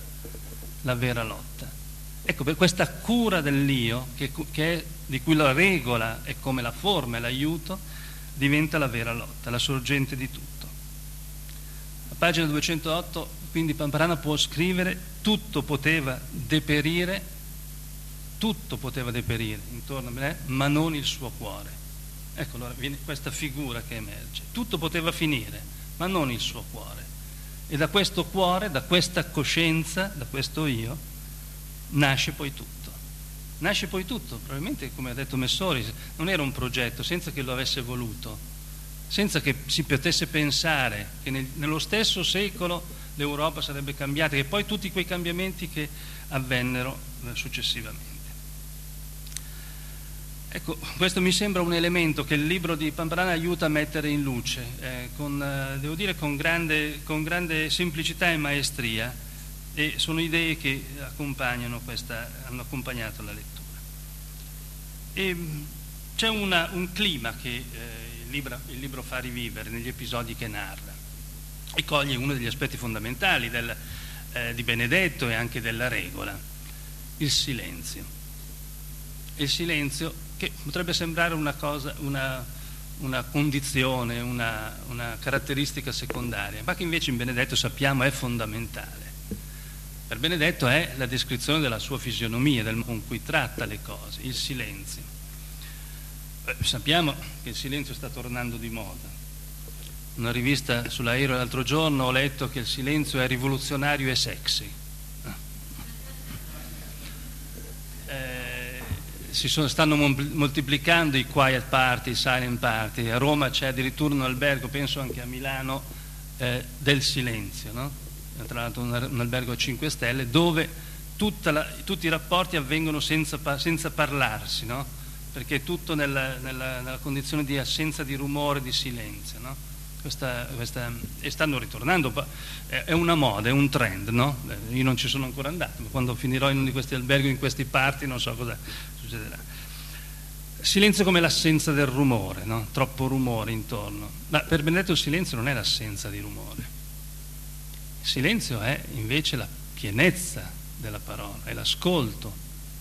Ecco, per questa cura dell'io, di cui la regola è come la forma e l'aiuto, diventa la vera lotta, la sorgente di tutto. A pagina 208, quindi Pamparano può scrivere: tutto poteva deperire intorno a me, ma non il suo cuore. Ecco, allora viene questa figura che emerge. Tutto poteva finire, ma non il suo cuore. E da questo cuore, da questa coscienza, da questo io, nasce poi tutto. Probabilmente, come ha detto Messori, non era un progetto, senza che lo avesse voluto, senza che si potesse pensare che nello stesso secolo l'Europa sarebbe cambiata, e poi tutti quei cambiamenti che avvennero successivamente. Ecco, questo mi sembra un elemento che il libro di Pamparano aiuta a mettere in luce, devo dire con grande semplicità e maestria, e sono idee che hanno accompagnato la lettura. E c'è un clima che il libro fa rivivere negli episodi che narra, e coglie uno degli aspetti fondamentali di Benedetto e anche della regola: il silenzio. Il silenzio, che potrebbe sembrare una condizione, una caratteristica secondaria, ma che invece in Benedetto sappiamo è fondamentale. Per Benedetto è la descrizione della sua fisionomia, del modo con cui tratta le cose, il silenzio. Sappiamo che il silenzio sta tornando di moda. Una rivista sull'Aereo l'altro giorno ho letto che il silenzio è rivoluzionario e sexy. Stanno moltiplicando i quiet party, i silent party. A Roma c'è addirittura un albergo, penso anche a Milano, del silenzio, no? Tra l'altro un albergo a 5 stelle, dove tutti i rapporti avvengono senza parlarsi, no? Perché è tutto nella condizione di assenza di rumore, di silenzio, no? E stanno ritornando, è una moda, è un trend, no? Io non ci sono ancora andato, ma quando finirò in uno di questi alberghi, in questi party, non so cosa succederà. Silenzio come l'assenza del rumore, no? Troppo rumore intorno. Ma per Benedetto il silenzio non è l'assenza di rumore. Il silenzio è invece la pienezza della parola, è l'ascolto,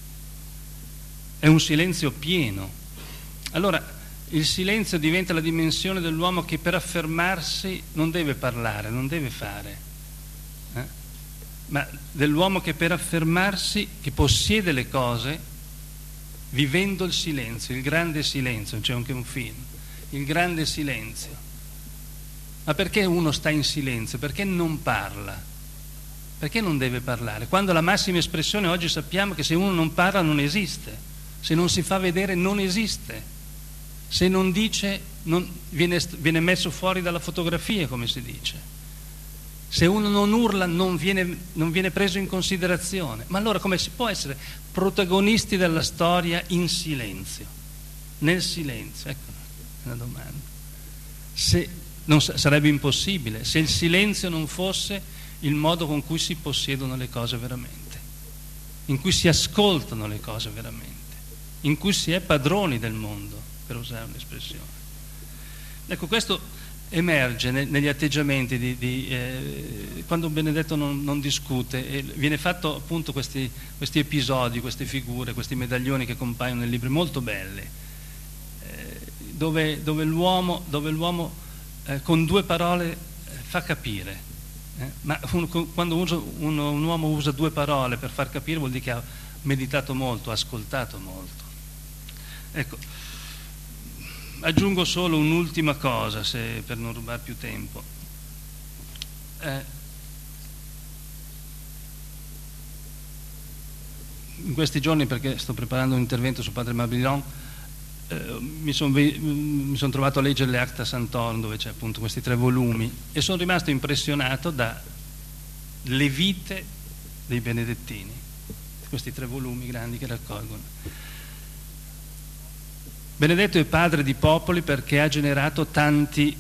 è un silenzio pieno. Allora il silenzio diventa la dimensione dell'uomo che per affermarsi non deve parlare, non deve fare, ma dell'uomo che per affermarsi, che possiede le cose, vivendo il silenzio, il grande silenzio. C'è anche un film, il grande silenzio. Ma perché uno sta in silenzio? Perché non parla? Perché non deve parlare? Quando la massima espressione, oggi sappiamo che se uno non parla non esiste, se non si fa vedere non esiste, se non dice viene messo fuori dalla fotografia, come si dice, se uno non urla non viene preso in considerazione. Ma allora come si può essere protagonisti della storia in silenzio? Nel silenzio? Ecco una domanda. Sarebbe impossibile se il silenzio non fosse il modo con cui si possiedono le cose veramente, in cui si ascoltano le cose veramente, in cui si è padroni del mondo, per usare un'espressione. Ecco, questo emerge negli atteggiamenti quando Benedetto non discute, e viene fatto appunto questi episodi, queste figure, questi medaglioni che compaiono nei libri molto belli, dove l'uomo con due parole fa capire, ma quando un uomo usa due parole per far capire vuol dire che ha meditato molto, ha ascoltato molto. Ecco, aggiungo solo un'ultima cosa, per non rubare più tempo. In questi giorni, perché sto preparando un intervento su Padre Mabillon, mi son trovato a leggere le Acta Sant'Orn, dove c'è appunto questi 3 volumi, e sono rimasto impressionato dalle vite dei benedettini, questi 3 volumi grandi che raccolgono. Benedetto è padre di popoli perché ha generato tante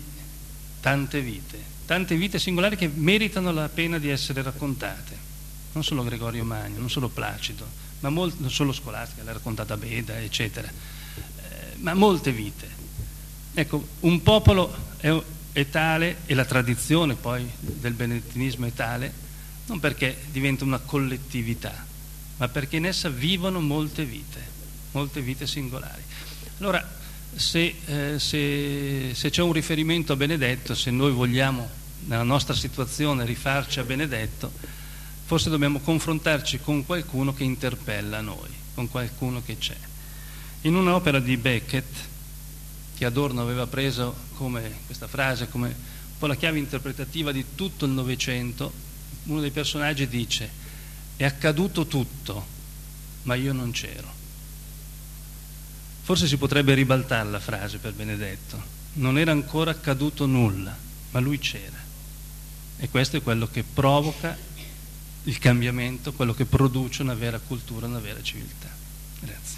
vite singolari che meritano la pena di essere raccontate. Non solo Gregorio Magno, non solo Placido, ma non solo Scolastica, l'ha raccontata Beda, eccetera. Ma molte vite. Ecco, un popolo è tale, e la tradizione poi del benedettinismo è tale, non perché diventa una collettività, ma perché in essa vivono molte vite singolari. Allora, se c'è un riferimento a Benedetto, se noi vogliamo nella nostra situazione rifarci a Benedetto, forse dobbiamo confrontarci con qualcuno che interpella noi, con qualcuno che c'è. In un'opera di Beckett, che Adorno aveva preso come questa frase come un po' la chiave interpretativa di tutto il Novecento, uno dei personaggi dice: è accaduto tutto, ma io non c'ero. Forse si potrebbe ribaltare la frase per Benedetto: non era ancora accaduto nulla, ma lui c'era. E questo è quello che provoca il cambiamento, quello che produce una vera cultura, una vera civiltà. Grazie.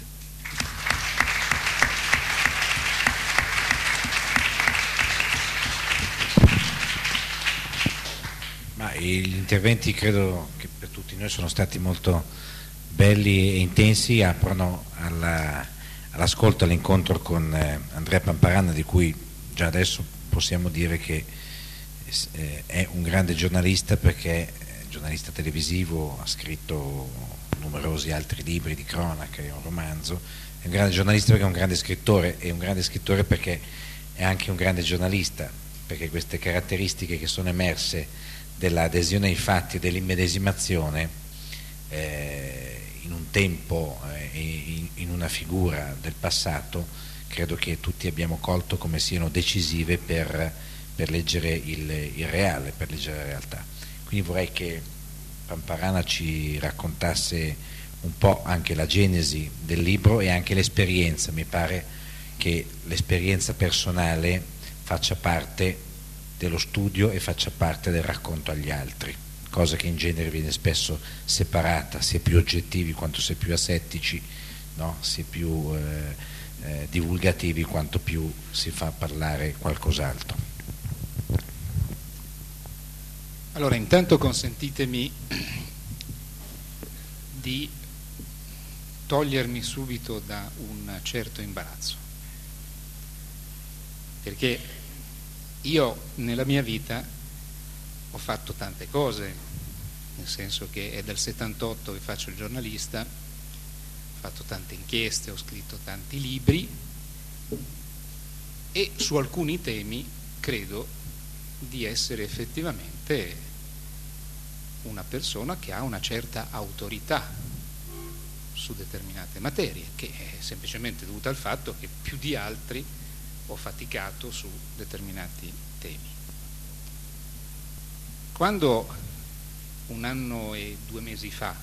Gli interventi credo che per tutti noi sono stati molto belli e intensi, aprono all'ascolto, all'incontro con Andrea Pamparana, di cui già adesso possiamo dire che è un grande giornalista, perché è giornalista televisivo, ha scritto numerosi altri libri di cronaca e un romanzo. È un grande giornalista perché è un grande scrittore, e un grande scrittore perché è anche un grande giornalista, perché queste caratteristiche che sono emerse dell'adesione ai fatti e dell'immedesimazione in un tempo e in una figura del passato, credo che tutti abbiamo colto come siano decisive per leggere il reale, per leggere la realtà. Quindi vorrei che Pamparana ci raccontasse un po' anche la genesi del libro e anche l'esperienza. Mi pare che l'esperienza personale faccia parte dello studio e faccia parte del racconto agli altri, cosa che in genere viene spesso separata. Si è più oggettivi quanto si è più asettici, no? Si è più divulgativi quanto più si fa parlare qualcos'altro. Allora, intanto consentitemi di togliermi subito da un certo imbarazzo, perché io nella mia vita ho fatto tante cose, nel senso che è dal 78 che faccio il giornalista, ho fatto tante inchieste, ho scritto tanti libri, e su alcuni temi credo di essere effettivamente una persona che ha una certa autorità su determinate materie, che è semplicemente dovuta al fatto che più di altri ho faticato su determinati temi. Quando un anno e 2 mesi fa,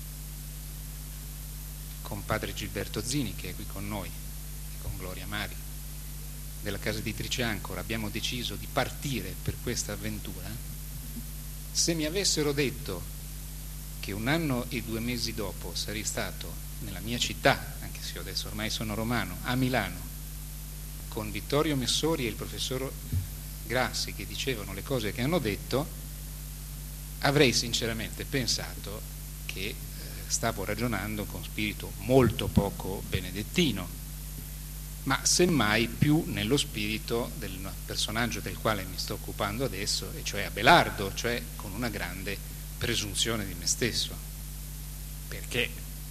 con padre Gilberto Zini, che è qui con noi, e con Gloria Mari, della casa editrice Ancora, abbiamo deciso di partire per questa avventura, se mi avessero detto che un anno e 2 mesi dopo sarei stato nella mia città, anche se io adesso ormai sono romano, a Milano, con Vittorio Messori e il professor Grassi che dicevano le cose che hanno detto, avrei sinceramente pensato che stavo ragionando con spirito molto poco benedettino, ma semmai più nello spirito del personaggio del quale mi sto occupando adesso, e cioè Abelardo, cioè con una grande presunzione di me stesso, perché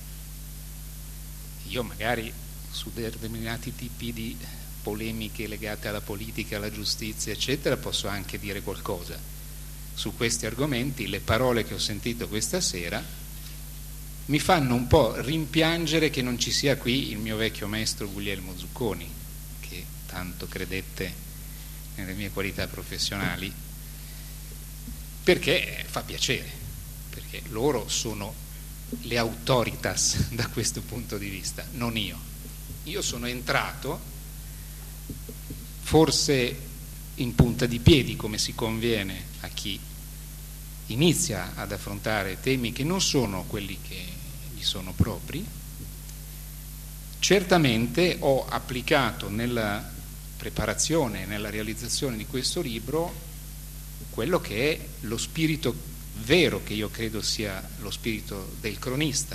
io magari su determinati tipi di polemiche legate alla politica, alla giustizia, eccetera, posso anche dire qualcosa. Su questi argomenti le parole che ho sentito questa sera mi fanno un po' rimpiangere che non ci sia qui il mio vecchio maestro Guglielmo Zucconi, che tanto credette nelle mie qualità professionali, perché fa piacere, perché loro sono le autoritas da questo punto di vista, non io. io sono entrato forse in punta di piedi, come si conviene a chi inizia ad affrontare temi che non sono quelli che gli sono propri. Certamente ho applicato nella preparazione, nella realizzazione di questo libro, quello che è lo spirito vero, che io credo sia lo spirito del cronista,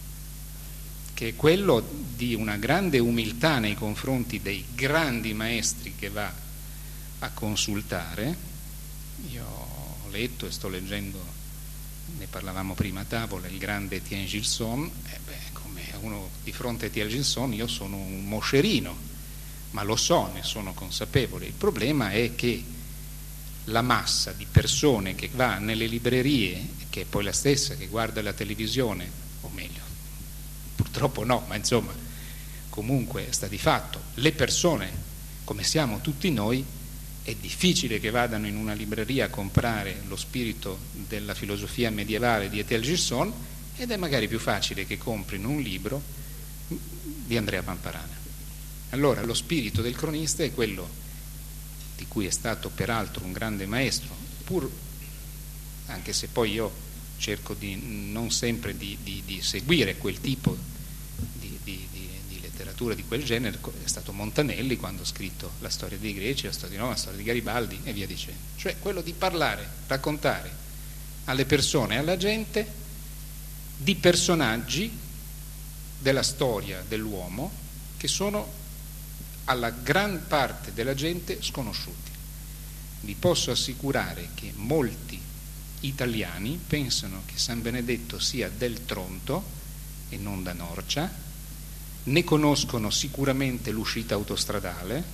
che è quello di una grande umiltà nei confronti dei grandi maestri che va a consultare. Io ho letto e sto leggendo, ne parlavamo prima a tavola, il grande Tien Gil Son. Come uno di fronte a Tien Gil Son io sono un moscerino, ma lo so, ne sono consapevole. Il problema è che la massa di persone che va nelle librerie, che è poi la stessa che guarda la televisione, o meglio, purtroppo no, ma insomma, comunque sta di fatto, le persone come siamo tutti noi, è difficile che vadano in una libreria a comprare lo spirito della filosofia medievale di Étienne Gilson, ed è magari più facile che comprino un libro di Andrea Pamparana. Allora lo spirito del cronista è quello di cui è stato peraltro un grande maestro, pur anche se poi io cerco di non sempre di seguire quel tipo di letteratura di quel genere, è stato Montanelli quando ha scritto la storia dei Greci, la storia di Roma, la storia di Garibaldi e via dicendo. Cioè quello di parlare, raccontare alle persone, alla gente, di personaggi della storia dell'uomo che sono alla gran parte della gente sconosciuti. Vi posso assicurare che molti italiani pensano che San Benedetto sia del Tronto e non da Norcia, ne conoscono sicuramente l'uscita autostradale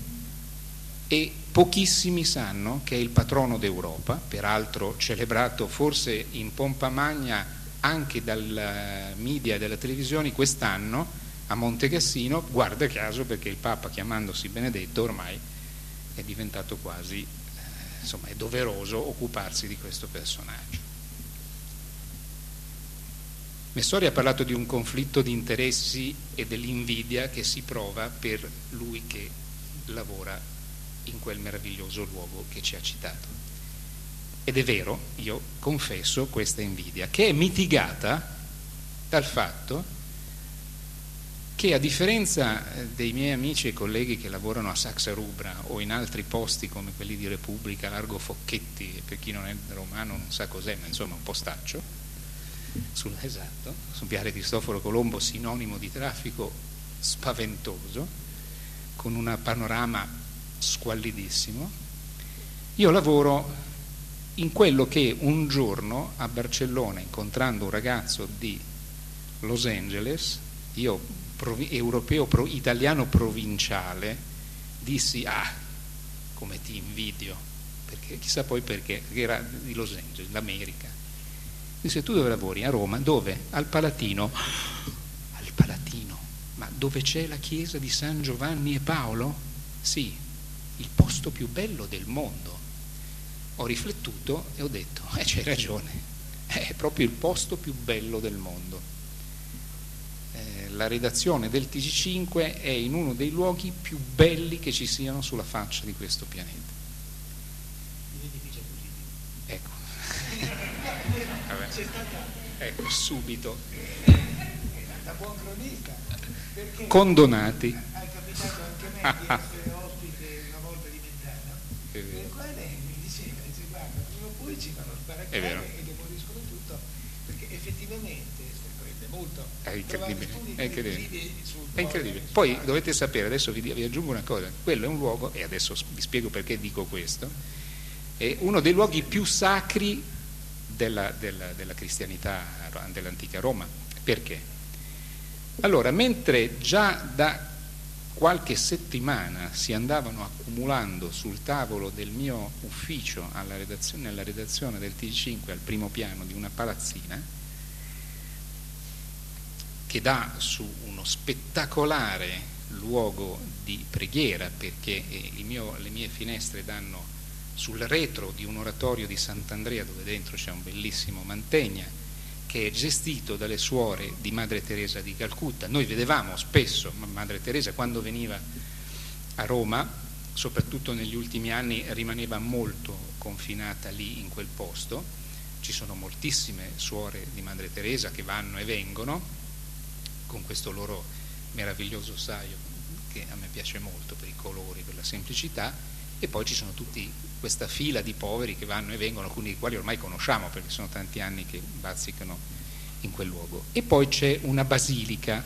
e pochissimi sanno che è il patrono d'Europa, peraltro celebrato forse in pompa magna anche dal media e dalla televisione quest'anno a Montecassino, guarda caso, perché il Papa, chiamandosi Benedetto, ormai è diventato quasi, insomma, è doveroso occuparsi di questo personaggio. Messori ha parlato di un conflitto di interessi e dell'invidia che si prova per lui che lavora in quel meraviglioso luogo che ci ha citato. Ed è vero, io confesso questa invidia, che è mitigata dal fatto che, a differenza dei miei amici e colleghi che lavorano a Saxa Rubra o in altri posti come quelli di Repubblica, Largo Focchetti, per chi non è romano non sa cos'è, ma insomma un postaccio, esatto, su Viale Cristoforo Colombo, sinonimo di traffico spaventoso, con un panorama squallidissimo. Io lavoro in quello che un giorno a Barcellona, incontrando un ragazzo di Los Angeles, io italiano provinciale, dissi: ah, come ti invidio, perché chissà poi perché era di Los Angeles, l'America. Disse: tu dove lavori? A Roma. Dove? Al Palatino. Al Palatino? Ma dove c'è la chiesa di San Giovanni e Paolo? Sì, il posto più bello del mondo. Ho riflettuto e ho detto: c'hai ragione, è proprio il posto più bello del mondo. La redazione del TG5 è in uno dei luoghi più belli che ci siano sulla faccia di questo pianeta. Ecco. Vabbè. Ecco, subito. Da buon cronista, perché condonati. hai capitato anche a me di essere ospite una volta di Mezzana, nel quale mi diceva, guarda, prima o poi ci fanno sbaraccare e demoliscono tutto, perché effettivamente sarebbe molto. È incredibile, è incredibile. È incredibile. Poi dovete sapere, adesso vi aggiungo una cosa, quello è un luogo, e adesso vi spiego perché dico questo, è uno dei luoghi più sacri della cristianità dell'antica Roma. Perché? Allora, mentre già da qualche settimana si andavano accumulando sul tavolo del mio ufficio nella redazione del TG5 al primo piano di una palazzina che dà su uno spettacolare luogo di preghiera, perché le mie finestre danno sul retro di un oratorio di Sant'Andrea dove dentro c'è un bellissimo Mantegna che è gestito dalle suore di Madre Teresa di Calcutta. Noi vedevamo spesso Madre Teresa quando veniva a Roma, soprattutto negli ultimi anni rimaneva molto confinata lì in quel posto. Ci sono moltissime suore di Madre Teresa che vanno e vengono con questo loro meraviglioso saio che a me piace molto per i colori, per la semplicità, e poi ci sono tutti questa fila di poveri che vanno e vengono, alcuni dei quali ormai conosciamo perché sono tanti anni che bazzicano in quel luogo. E poi c'è una basilica.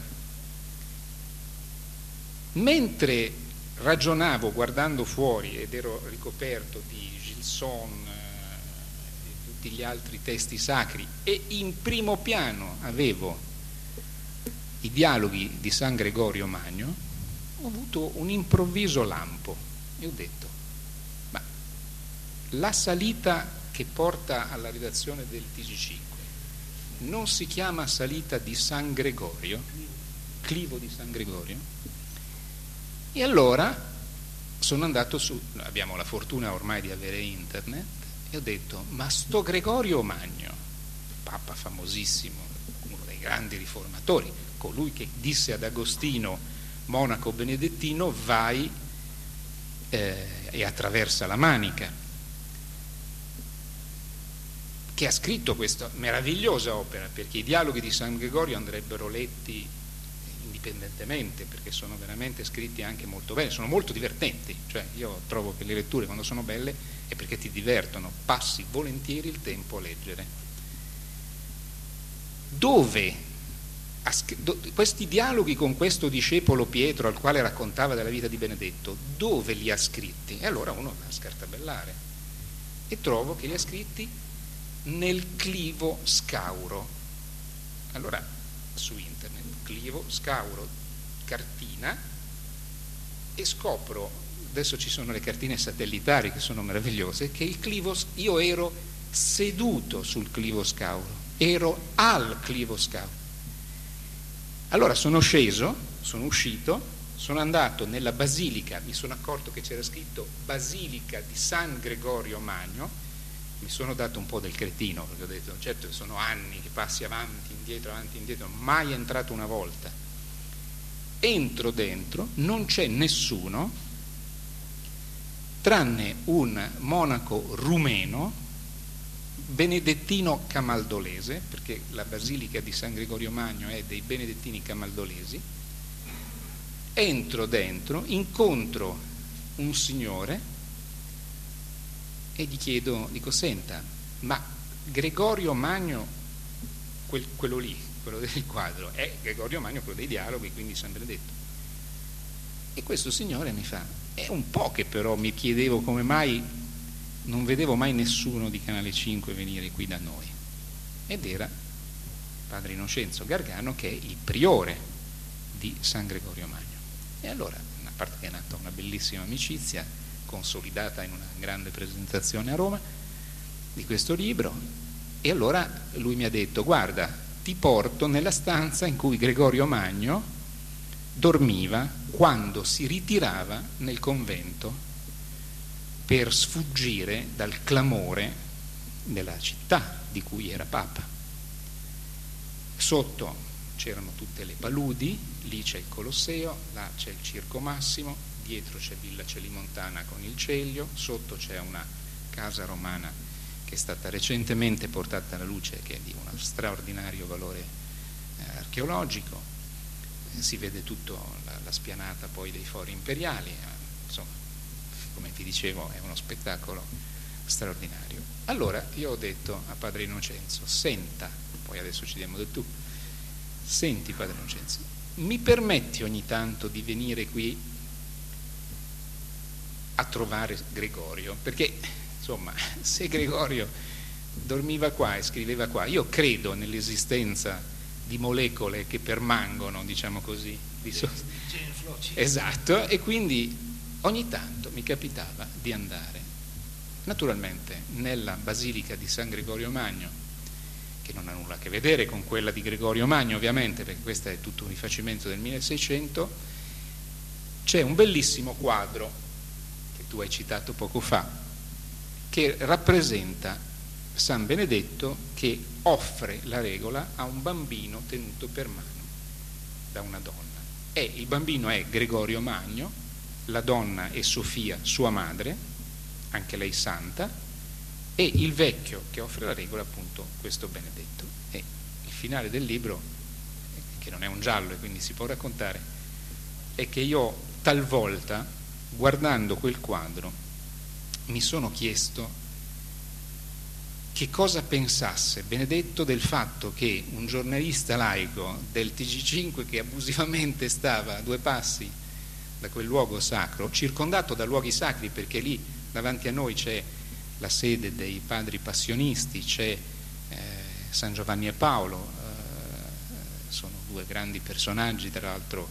Mentre ragionavo guardando fuori ed ero ricoperto di Gilson e tutti gli altri testi sacri e in primo piano avevo i dialoghi di San Gregorio Magno, ho avuto un improvviso lampo e ho detto: ma la salita che porta alla redazione del TG5 non si chiama salita di San Gregorio, clivo di San Gregorio? E allora sono andato su, abbiamo la fortuna ormai di avere internet, e ho detto: ma sto Gregorio Magno, papa famosissimo, uno dei grandi riformatori, colui che disse ad Agostino, monaco benedettino, vai e attraversa la Manica, che ha scritto questa meravigliosa opera, perché i dialoghi di San Gregorio andrebbero letti indipendentemente, perché sono veramente scritti anche molto bene, sono molto divertenti, cioè io trovo che le letture quando sono belle è perché ti divertono, passi volentieri il tempo a leggere. Dove questi dialoghi con questo discepolo Pietro, al quale raccontava della vita di Benedetto, dove li ha scritti? E allora uno va a scartabellare e trovo che li ha scritti nel Clivo Scauro. Allora su internet Clivo Scauro cartina, e scopro, adesso ci sono le cartine satellitari che sono meravigliose, che il Clivo, io ero seduto sul Clivo Scauro, ero al Clivo Scauro. Allora sono sceso, sono uscito, sono andato nella basilica, mi sono accorto che c'era scritto Basilica di San Gregorio Magno, mi sono dato un po' del cretino, perché ho detto: certo, sono anni che passi avanti, indietro, mai entrato una volta. Entro dentro, non c'è nessuno, tranne un monaco rumeno, benedettino camaldolese, perché la basilica di San Gregorio Magno è dei benedettini camaldolesi. Entro dentro, incontro un signore e gli chiedo, dico: senta, ma Gregorio Magno, quello lì, quello del quadro, è Gregorio Magno, quello dei dialoghi, quindi San Benedetto? E questo signore mi fa: è un po' che però mi chiedevo come mai non vedevo mai nessuno di Canale 5 venire qui da noi. Ed era padre Innocenzo Gargano, che è il priore di San Gregorio Magno. E allora, a parte che è nata una bellissima amicizia, consolidata in una grande presentazione a Roma di questo libro, e allora lui mi ha detto: guarda, ti porto nella stanza in cui Gregorio Magno dormiva quando si ritirava nel convento per sfuggire dal clamore della città di cui era papa. Sotto c'erano tutte le paludi, lì c'è il Colosseo, là c'è il Circo Massimo, dietro c'è Villa Celimontana con il Celio, sotto c'è una casa romana che è stata recentemente portata alla luce, che è di uno straordinario valore archeologico. Si vede tutto la spianata poi dei fori imperiali, insomma, come ti dicevo, è uno spettacolo straordinario. Allora io ho detto a padre Innocenzo: senta, poi adesso ci diamo del tu, senti padre Innocenzo, mi permetti ogni tanto di venire qui a trovare Gregorio? Perché insomma, se Gregorio dormiva qua e scriveva qua, io credo nell'esistenza di molecole che permangono, diciamo così, esatto, e quindi ogni tanto mi capitava di andare, naturalmente, nella basilica di San Gregorio Magno, che non ha nulla a che vedere con quella di Gregorio Magno, ovviamente, perché questo è tutto un rifacimento del 1600. C'è un bellissimo quadro che tu hai citato poco fa, che rappresenta San Benedetto che offre la regola a un bambino tenuto per mano da una donna. Il bambino è Gregorio Magno, la donna è Sofia, sua madre, anche lei santa, e il vecchio che offre la regola appunto questo Benedetto. E il finale del libro, che non è un giallo e quindi si può raccontare, è che io talvolta, guardando quel quadro, mi sono chiesto che cosa pensasse Benedetto del fatto che un giornalista laico del TG5, che abusivamente stava a 2 passi da quel luogo sacro, circondato da luoghi sacri, perché lì davanti a noi c'è la sede dei padri passionisti, c'è San Giovanni e Paolo, sono 2 grandi personaggi, tra l'altro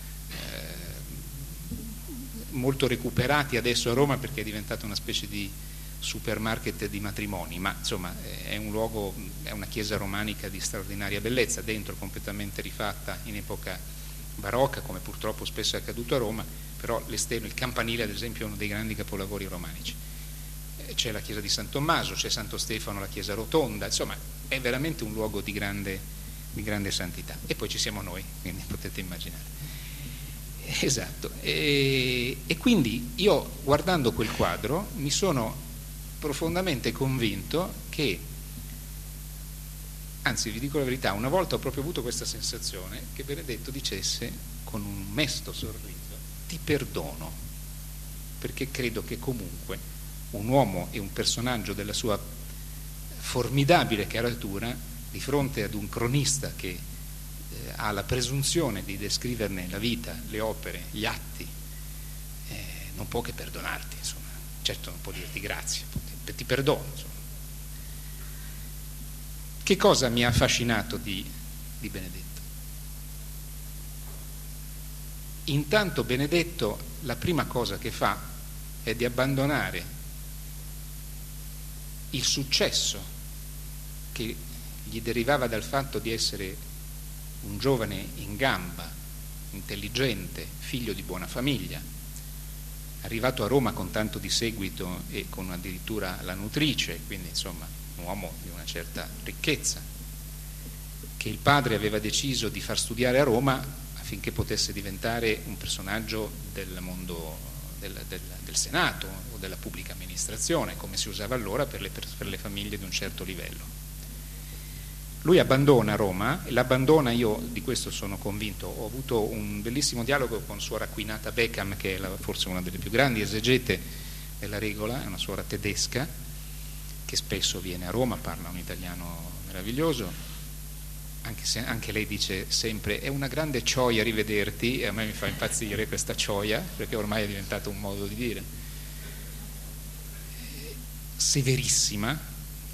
molto recuperati adesso a Roma, perché è diventata una specie di supermarket di matrimoni, ma insomma è un luogo, è una chiesa romanica di straordinaria bellezza, dentro completamente rifatta in epoca barocca, come purtroppo spesso è accaduto a Roma, però l'esterno, il campanile ad esempio è uno dei grandi capolavori romanici. C'è la chiesa di San Tommaso, c'è Santo Stefano, la chiesa rotonda, insomma è veramente un luogo di grande santità. E poi ci siamo noi, quindi potete immaginare. Esatto. E quindi io, guardando quel quadro, mi sono profondamente convinto che, anzi vi dico la verità, una volta ho proprio avuto questa sensazione che Benedetto dicesse con un mesto sorriso: ti perdono, perché credo che comunque un uomo e un personaggio della sua formidabile caratura, di fronte ad un cronista che ha la presunzione di descriverne la vita, le opere, gli atti, non può che perdonarti, insomma. Certo non può dirti grazie, ti perdono, insomma. Che cosa mi ha affascinato di Benedetto? Intanto Benedetto, la prima cosa che fa è di abbandonare il successo che gli derivava dal fatto di essere un giovane in gamba, intelligente, figlio di buona famiglia, arrivato a Roma con tanto di seguito e con addirittura la nutrice, quindi insomma un uomo di una certa ricchezza, che il padre aveva deciso di far studiare a Roma affinché potesse diventare un personaggio del mondo del Senato o della pubblica amministrazione, come si usava allora per le famiglie di un certo livello. Lui abbandona Roma, e l'abbandona, io di questo sono convinto. Ho avuto un bellissimo dialogo con suora Acquinata Beckham, che è forse una delle più grandi esegete della regola, è una suora tedesca che spesso viene a Roma, parla un italiano meraviglioso, anche se anche lei dice sempre: è una grande gioia rivederti, e a me mi fa impazzire questa gioia, perché ormai è diventato un modo di dire. Severissima.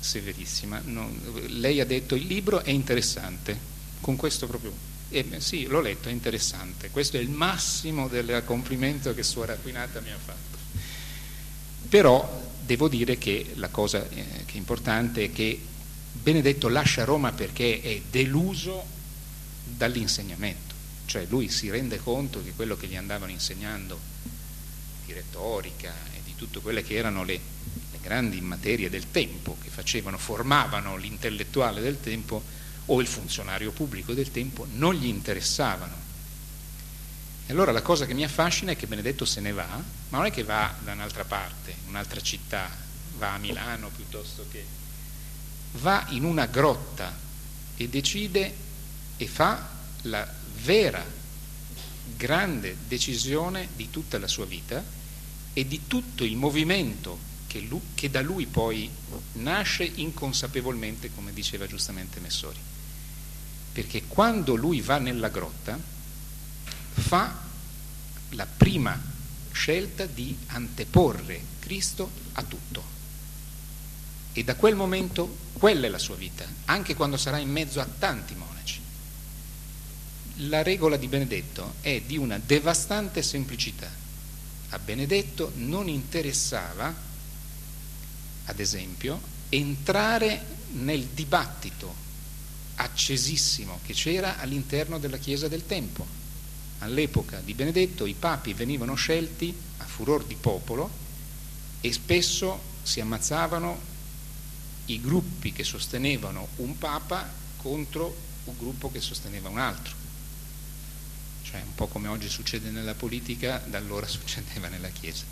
Lei ha detto: il libro è interessante, con questo proprio, sì, l'ho letto, è interessante, questo è il massimo del complimento che suora Acquinata mi ha fatto. Però devo dire che la cosa che è importante è che Benedetto lascia Roma perché è deluso dall'insegnamento, cioè lui si rende conto che quello che gli andavano insegnando di retorica e di tutte quelle che erano le grandi materie del tempo, che formavano l'intellettuale del tempo o il funzionario pubblico del tempo, non gli interessavano. E allora la cosa che mi affascina è che Benedetto se ne va, ma non è che va da un'altra parte, un'altra città, va a Milano piuttosto che... va in una grotta e decide e fa la vera grande decisione di tutta la sua vita e di tutto il movimento che da lui poi nasce inconsapevolmente, come diceva giustamente Messori, perché quando lui va nella grotta fa la prima scelta di anteporre Cristo a tutto, e da quel momento quella è la sua vita, anche quando sarà in mezzo a tanti monaci. La regola di Benedetto è di una devastante semplicità. A Benedetto non interessava, ad esempio, entrare nel dibattito accesissimo che c'era all'interno della Chiesa del tempo. All'epoca di Benedetto i papi venivano scelti a furor di popolo e spesso si ammazzavano i gruppi che sostenevano un papa contro un gruppo che sosteneva un altro. Cioè un po' come oggi succede nella politica, da allora succedeva nella Chiesa.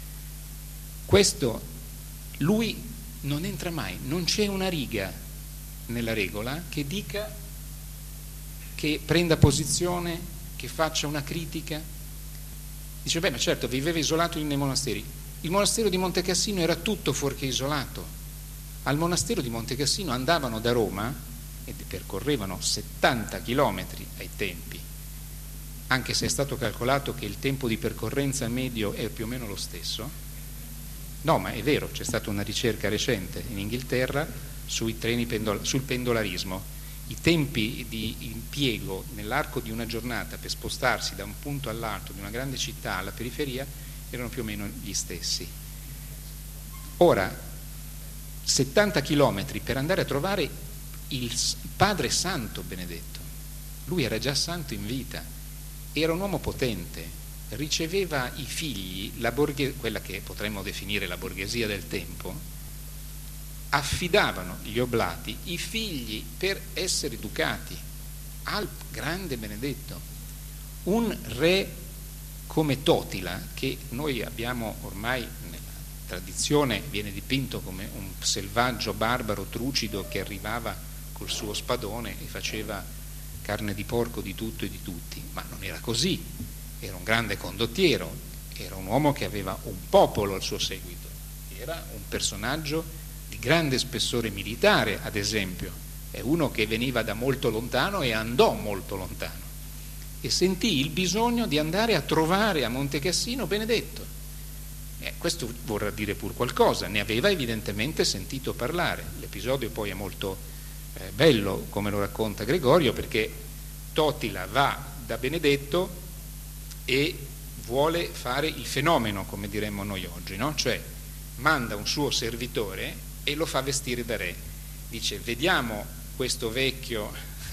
Questo, lui non entra mai, non c'è una riga nella regola che dica, che prenda posizione, che faccia una critica. Dice, beh, ma certo, viveva isolato nei monasteri. Il monastero di Monte Cassino era tutto fuorché isolato. Al monastero di Monte Cassino andavano da Roma e percorrevano 70 chilometri ai tempi, anche se è stato calcolato che il tempo di percorrenza medio è più o meno lo stesso. No, ma è vero, c'è stata una ricerca recente in Inghilterra sui treni sul pendolarismo. I tempi di impiego nell'arco di una giornata per spostarsi da un punto all'altro di una grande città alla periferia erano più o meno gli stessi. Ora, 70 chilometri per andare a trovare il padre santo Benedetto. Lui era già santo in vita, era un uomo potente, riceveva i figli, quella che potremmo definire la borghesia del tempo, affidavano gli oblati, i figli, per essere educati al grande Benedetto. Un re come Totila, che noi abbiamo ormai nella tradizione, viene dipinto come un selvaggio barbaro trucido che arrivava col suo spadone e faceva carne di porco di tutto e di tutti, ma non era così. Era un grande condottiero, era un uomo che aveva un popolo al suo seguito, era un personaggio di grande spessore militare, ad esempio. È uno che veniva da molto lontano e andò molto lontano e sentì il bisogno di andare a trovare a Monte Cassino Benedetto. Questo vorrà dire pur qualcosa, ne aveva evidentemente sentito parlare. L'episodio poi è molto bello, come lo racconta Gregorio, perché Totila va da Benedetto e vuole fare il fenomeno, come diremmo noi oggi, no? Cioè manda un suo servitore e lo fa vestire da re. Dice, vediamo questo vecchio,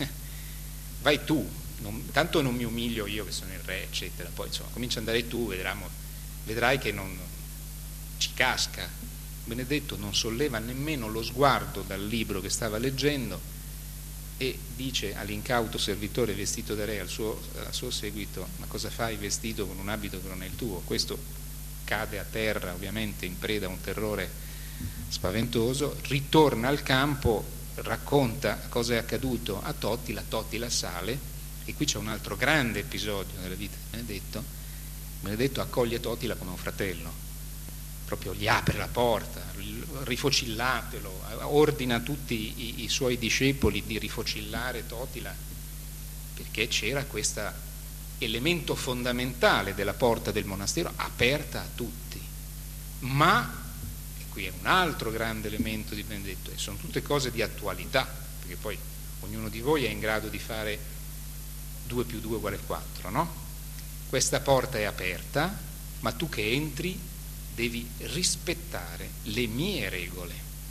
vai tu, tanto non mi umilio io che sono il re, eccetera. Poi insomma comincia ad andare tu, vedrai che non ci casca. Benedetto non solleva nemmeno lo sguardo dal libro che stava leggendo e dice all'incauto servitore vestito da re al suo seguito, ma cosa fai vestito con un abito che non è il tuo? Questo cade a terra, ovviamente in preda a un terrore spaventoso, ritorna al campo, racconta cosa è accaduto a Totila. Totila sale, e qui c'è un altro grande episodio nella vita di Benedetto. Benedetto accoglie Totila come un fratello, proprio gli apre la porta, rifocillatelo, ordina a tutti i suoi discepoli di rifocillare Totila, perché c'era questo elemento fondamentale della porta del monastero aperta a tutti. Ma qui è un altro grande elemento di Benedetto, e sono tutte cose di attualità, perché poi ognuno di voi è in grado di fare 2 più 2 uguale 4, no? Questa porta è aperta, ma tu che entri devi rispettare le mie regole.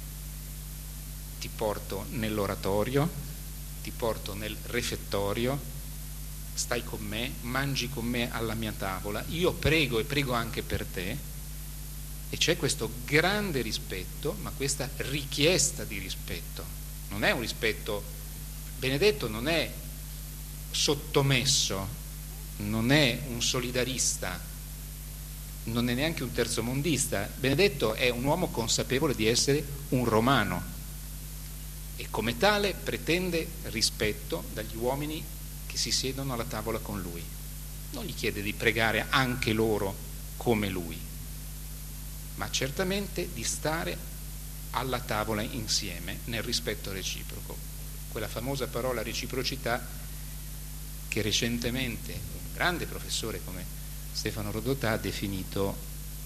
Ti porto nell'oratorio, ti porto nel refettorio, stai con me, mangi con me alla mia tavola, io prego e prego anche per te. E c'è questo grande rispetto, ma questa richiesta di rispetto. Non è un rispetto, Benedetto non è sottomesso, non è un solidarista, non è neanche un terzomondista. Benedetto è un uomo consapevole di essere un romano e come tale pretende rispetto dagli uomini che si siedono alla tavola con lui. Non gli chiede di pregare anche loro come lui, ma certamente di stare alla tavola insieme nel rispetto reciproco. Quella famosa parola reciprocità che recentemente un grande professore come Stefano Rodotà ha definito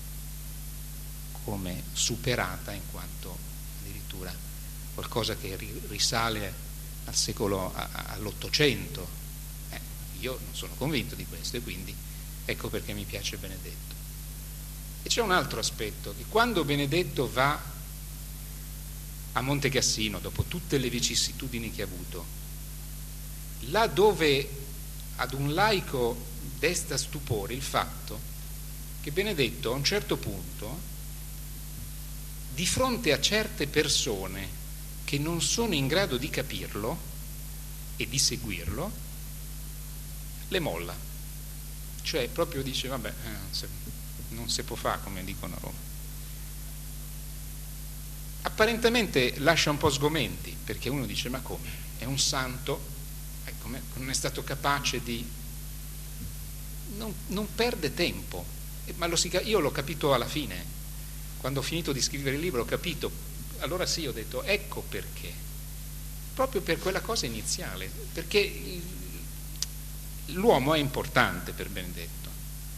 come superata, in quanto addirittura qualcosa che risale al secolo, all'800. Io non sono convinto di questo e quindi ecco perché mi piace Benedetto. E c'è un altro aspetto, che quando Benedetto va a Monte Cassino, dopo tutte le vicissitudini che ha avuto, là dove ad un laico desta stupore il fatto che Benedetto a un certo punto di fronte a certe persone che non sono in grado di capirlo e di seguirlo, le molla. Cioè proprio dice vabbè, non si può fare, come dicono a Roma. Apparentemente lascia un po' sgomenti, perché uno dice ma come? È un santo, non è stato capace di... Non perde tempo, ma io l'ho capito alla fine, quando ho finito di scrivere il libro ho capito, allora sì, ho detto ecco perché, proprio per quella cosa iniziale, perché l'uomo è importante per Benedetto,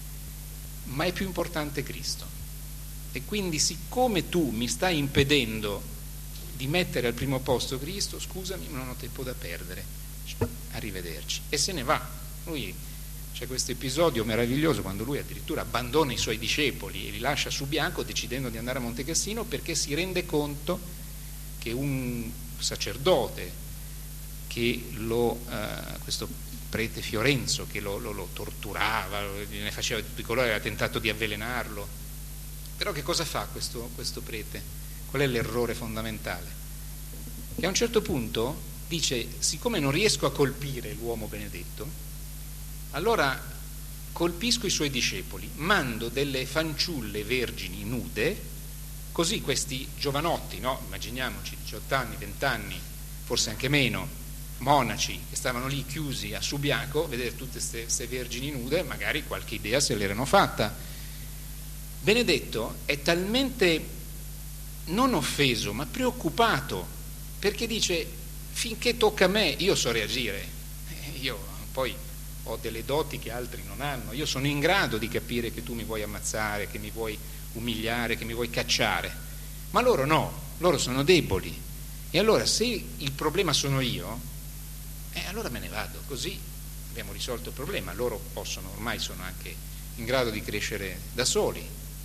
ma è più importante Cristo, e quindi siccome tu mi stai impedendo di mettere al primo posto Cristo, scusami, non ho tempo da perdere, arrivederci, e se ne va. Lui, c'è questo episodio meraviglioso quando lui addirittura abbandona i suoi discepoli e li lascia su bianco decidendo di andare a Monte Cassino, perché si rende conto che un sacerdote che questo prete Fiorenzo che lo torturava, ne faceva di tutti i colori, aveva tentato di avvelenarlo. Però che cosa fa questo prete? Qual è l'errore fondamentale? Che a un certo punto dice, siccome non riesco a colpire l'uomo Benedetto, allora colpisco i suoi discepoli, mando delle fanciulle vergini nude, così questi giovanotti, no? Immaginiamoci 18 anni, 20 anni, forse anche meno, monaci che stavano lì chiusi a Subiaco, vedere tutte queste vergini nude, magari qualche idea se l'erano fatta. Benedetto è talmente non offeso ma preoccupato, perché dice finché tocca a me io so reagire, io poi ho delle doti che altri non hanno, io sono in grado di capire che tu mi vuoi ammazzare, che mi vuoi umiliare, che mi vuoi cacciare, ma loro no, loro sono deboli, e allora se il problema sono io, allora me ne vado, così abbiamo risolto il problema, loro ormai sono anche in grado di crescere da soli,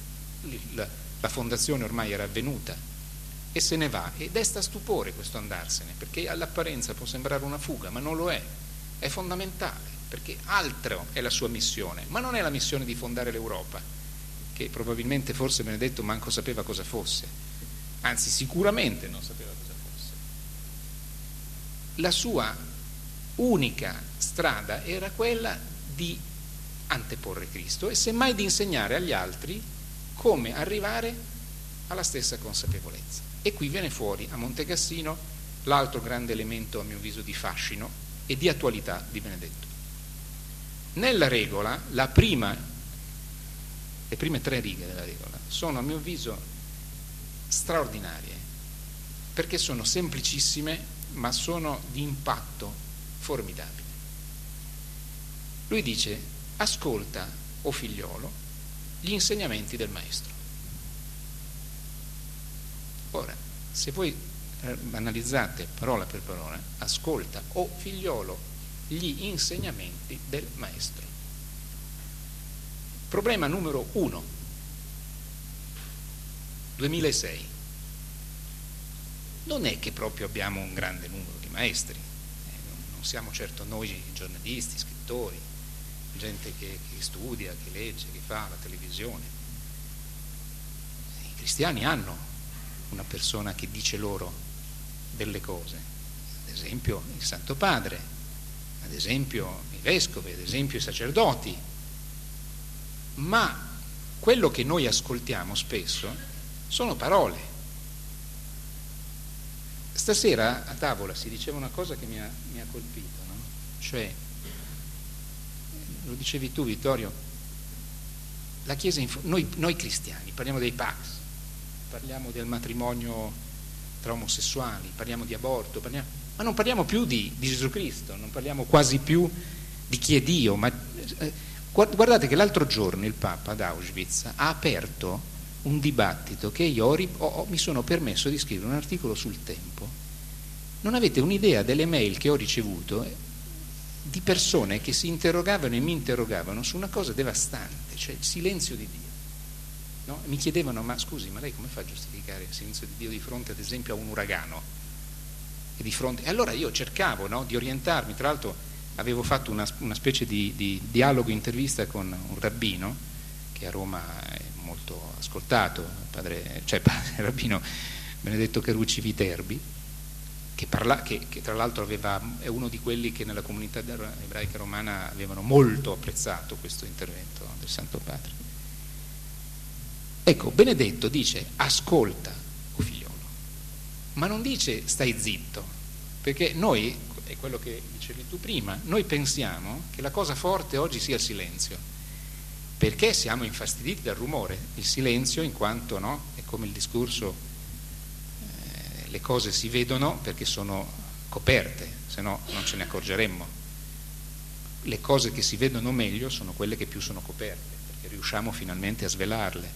la fondazione ormai era avvenuta, e se ne va, e desta stupore questo andarsene, perché all'apparenza può sembrare una fuga, ma non lo è fondamentale, perché altro è la sua missione, ma non è la missione di fondare l'Europa, che probabilmente forse Benedetto manco sapeva cosa fosse, anzi sicuramente non sapeva cosa fosse. La sua unica strada era quella di anteporre Cristo e semmai di insegnare agli altri come arrivare alla stessa consapevolezza. E qui viene fuori a Monte Cassino l'altro grande elemento, a mio avviso, di fascino e di attualità di Benedetto. Nella regola, le prime 3 righe della regola sono a mio avviso straordinarie, perché sono semplicissime ma sono di impatto formidabile. Lui dice: ascolta, o figliolo, gli insegnamenti del maestro. Ora, se voi analizzate parola per parola, ascolta, o figliolo, gli insegnamenti del maestro. Problema numero 1, 2006. Non è che proprio abbiamo un grande numero di maestri, non siamo certo noi giornalisti, scrittori, gente che studia, che legge, che fa la televisione. I cristiani hanno una persona che dice loro delle cose, ad esempio il Santo Padre, ad esempio i vescovi, ad esempio i sacerdoti, ma quello che noi ascoltiamo spesso sono parole. Stasera a tavola si diceva una cosa che mi ha colpito, no? Cioè, lo dicevi tu Vittorio, la Chiesa, noi cristiani parliamo dei Pax, parliamo del matrimonio tra omosessuali, parliamo di aborto, ma non parliamo più di Gesù Cristo, non parliamo quasi più di chi è Dio. Guardate che l'altro giorno il Papa ad Auschwitz ha aperto un dibattito che io mi sono permesso di scrivere un articolo sul Tempo. Non avete un'idea delle mail che ho ricevuto di persone che si interrogavano e mi interrogavano su una cosa devastante, cioè il silenzio di Dio. No? Mi chiedevano: ma scusi, ma lei come fa a giustificare il silenzio di Dio di fronte ad esempio a un uragano? E allora io cercavo, no, di orientarmi. Tra l'altro avevo fatto una specie di dialogo, intervista con un rabbino che a Roma è molto ascoltato, padre rabbino Benedetto Carucci Viterbi, che tra l'altro è uno di quelli che nella comunità ebraica romana avevano molto apprezzato questo intervento del Santo Padre. Ecco, Benedetto dice ascolta, o figliolo, ma non dice stai zitto, perché noi, è quello che dicevi tu prima, noi pensiamo che la cosa forte oggi sia il silenzio, perché siamo infastiditi dal rumore. Il silenzio, in quanto, no, è come il discorso, le cose si vedono perché sono coperte, se no non ce ne accorgeremmo. Le cose che si vedono meglio sono quelle che più sono coperte, perché riusciamo finalmente a svelarle.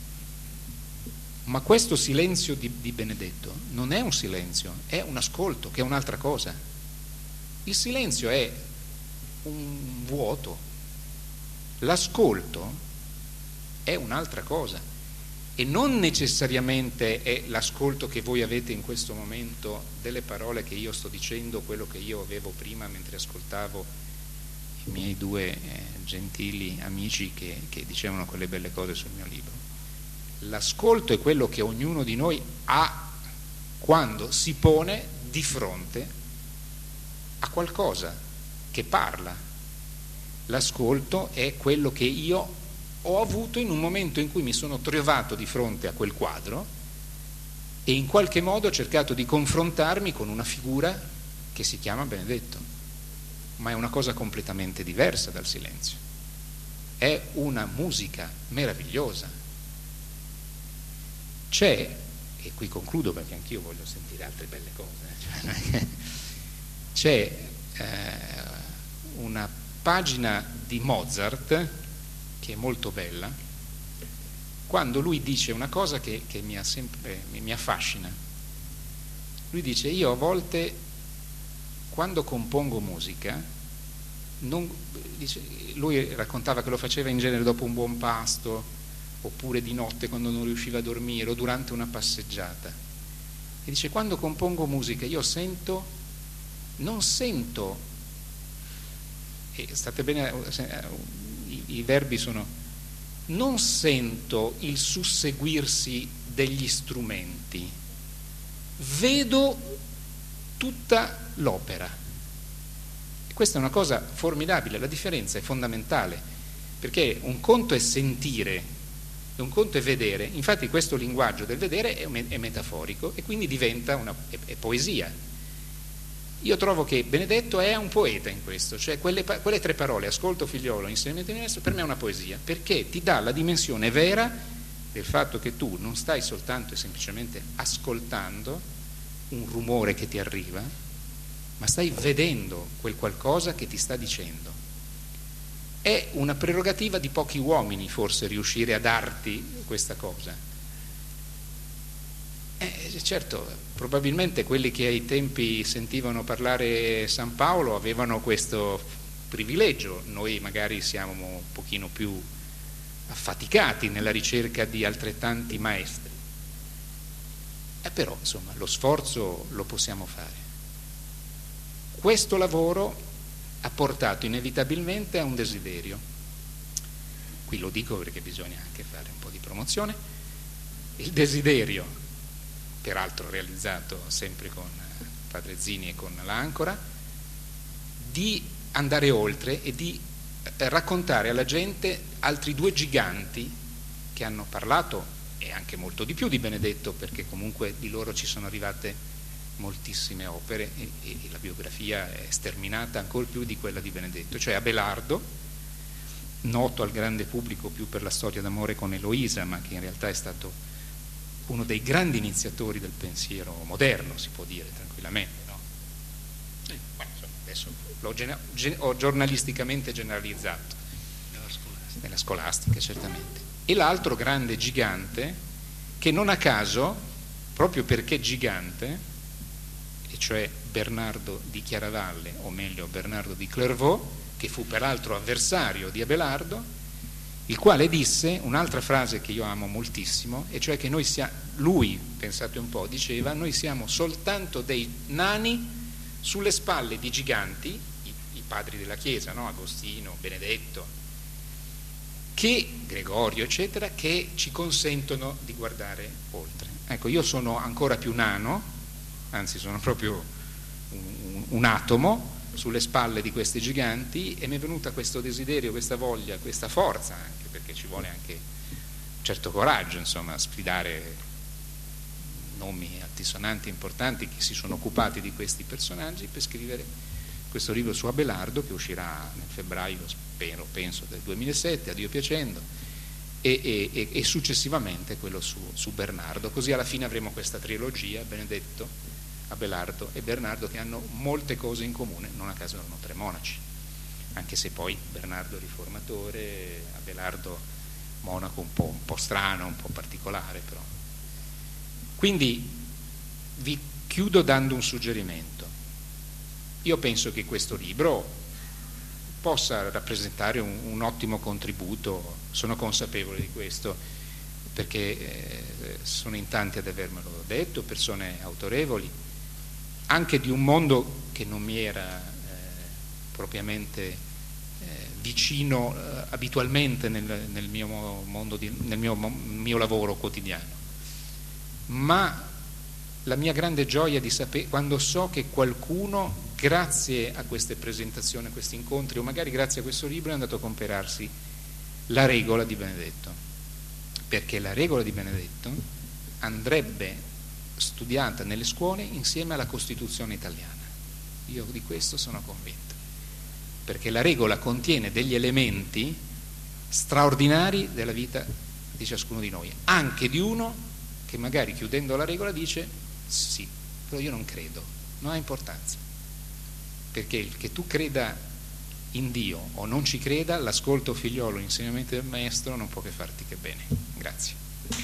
Ma questo silenzio di Benedetto non è un silenzio, è un ascolto, che è un'altra cosa. Il silenzio è un vuoto, l'ascolto è un'altra cosa. E non necessariamente è l'ascolto che voi avete in questo momento delle parole che io sto dicendo, quello che io avevo prima mentre ascoltavo i miei due gentili amici che dicevano quelle belle cose sul mio libro. L'ascolto è quello che ognuno di noi ha quando si pone di fronte a qualcosa che parla. L'ascolto è quello che io ho avuto in un momento in cui mi sono trovato di fronte a quel quadro e in qualche modo ho cercato di confrontarmi con una figura che si chiama Benedetto, ma è una cosa completamente diversa dal silenzio, è una musica meravigliosa. C'è, e qui concludo perché anch'io voglio sentire altre belle cose, c'è una pagina di Mozart che è molto bella, quando lui dice una cosa che mi affascina. Lui dice: io a volte quando compongo musica lui raccontava che lo faceva in genere dopo un buon pasto, oppure di notte quando non riusciva a dormire, o durante una passeggiata, e dice: quando compongo musica io non sento, e state bene, i verbi sono, non sento il susseguirsi degli strumenti, vedo tutta l'opera. E questa è una cosa formidabile, la differenza è fondamentale, perché un conto è sentire e un conto è vedere. Infatti questo linguaggio del vedere è metaforico e quindi diventa è poesia. Io trovo che Benedetto è un poeta in questo, cioè quelle tre parole, ascolto, figliolo, insegnamento universo, per me è una poesia, perché ti dà la dimensione vera del fatto che tu non stai soltanto e semplicemente ascoltando un rumore che ti arriva, ma stai vedendo quel qualcosa che ti sta dicendo. È una prerogativa di pochi uomini forse riuscire a darti questa cosa. Certo, probabilmente quelli che ai tempi sentivano parlare San Paolo avevano questo privilegio, noi magari siamo un pochino più affaticati nella ricerca di altrettanti maestri, però insomma lo sforzo lo possiamo fare. Questo lavoro ha portato inevitabilmente a un desiderio, qui lo dico perché bisogna anche fare un po' di promozione, il desiderio, peraltro realizzato sempre con Padre Zini e con l'Ancora, di andare oltre e di raccontare alla gente altri due giganti che hanno parlato, e anche molto di più di Benedetto, perché comunque di loro ci sono arrivate moltissime opere e la biografia è sterminata ancor più di quella di Benedetto, cioè Abelardo, noto al grande pubblico più per la storia d'amore con Eloisa, ma che in realtà è stato uno dei grandi iniziatori del pensiero moderno, si può dire tranquillamente, no? Adesso ho giornalisticamente generalizzato, nella scolastica certamente. E l'altro grande gigante, che non a caso, proprio perché gigante, e cioè Bernardo di Chiaravalle, o meglio Bernardo di Clairvaux, che fu peraltro avversario di Abelardo, il quale disse un'altra frase che io amo moltissimo, e cioè che lui, pensate un po', diceva: noi siamo soltanto dei nani sulle spalle di giganti, i padri della Chiesa, no? Agostino, Benedetto, che Gregorio eccetera, che ci consentono di guardare oltre. Ecco, io sono ancora più nano, anzi sono proprio un atomo sulle spalle di questi giganti, e mi è venuta questo desiderio, questa voglia, questa forza, anche perché ci vuole anche un certo coraggio, insomma, a sfidare nomi altisonanti importanti che si sono occupati di questi personaggi, per scrivere questo libro su Abelardo, che uscirà nel febbraio, penso, del 2007, a Dio piacendo, e successivamente quello su Bernardo. Così alla fine avremo questa trilogia, Benedetto, Abelardo e Bernardo, che hanno molte cose in comune, non a caso erano 3 monaci, anche se poi Bernardo riformatore, Abelardo monaco un po' strano, un po' particolare però. Quindi vi chiudo dando un suggerimento. Io penso che questo libro possa rappresentare un ottimo contributo, sono consapevole di questo, perché sono in tanti ad avermelo detto, persone autorevoli, anche di un mondo che non mi era propriamente vicino abitualmente nel mio mondo, nel mio lavoro quotidiano, ma la mia grande gioia di sapere, quando so che qualcuno, grazie a queste presentazioni, a questi incontri, o magari grazie a questo libro, è andato a comprarsi la regola di Benedetto, perché la regola di Benedetto andrebbe studiata nelle scuole insieme alla Costituzione italiana. Io di questo sono convinto, perché la regola contiene degli elementi straordinari della vita di ciascuno di noi, anche di uno che magari chiudendo la regola dice sì, però io non credo, non ha importanza, perché il che tu creda in Dio o non ci creda, l'ascolto figliolo, l'insegnamento del maestro non può che farti che bene. Grazie.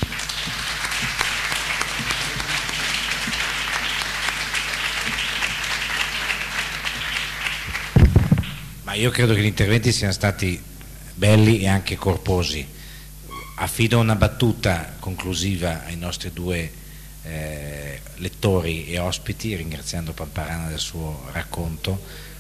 Ma io credo che gli interventi siano stati belli e anche corposi. Affido una battuta conclusiva ai nostri 2 lettori e ospiti, ringraziando Pamparana del suo racconto.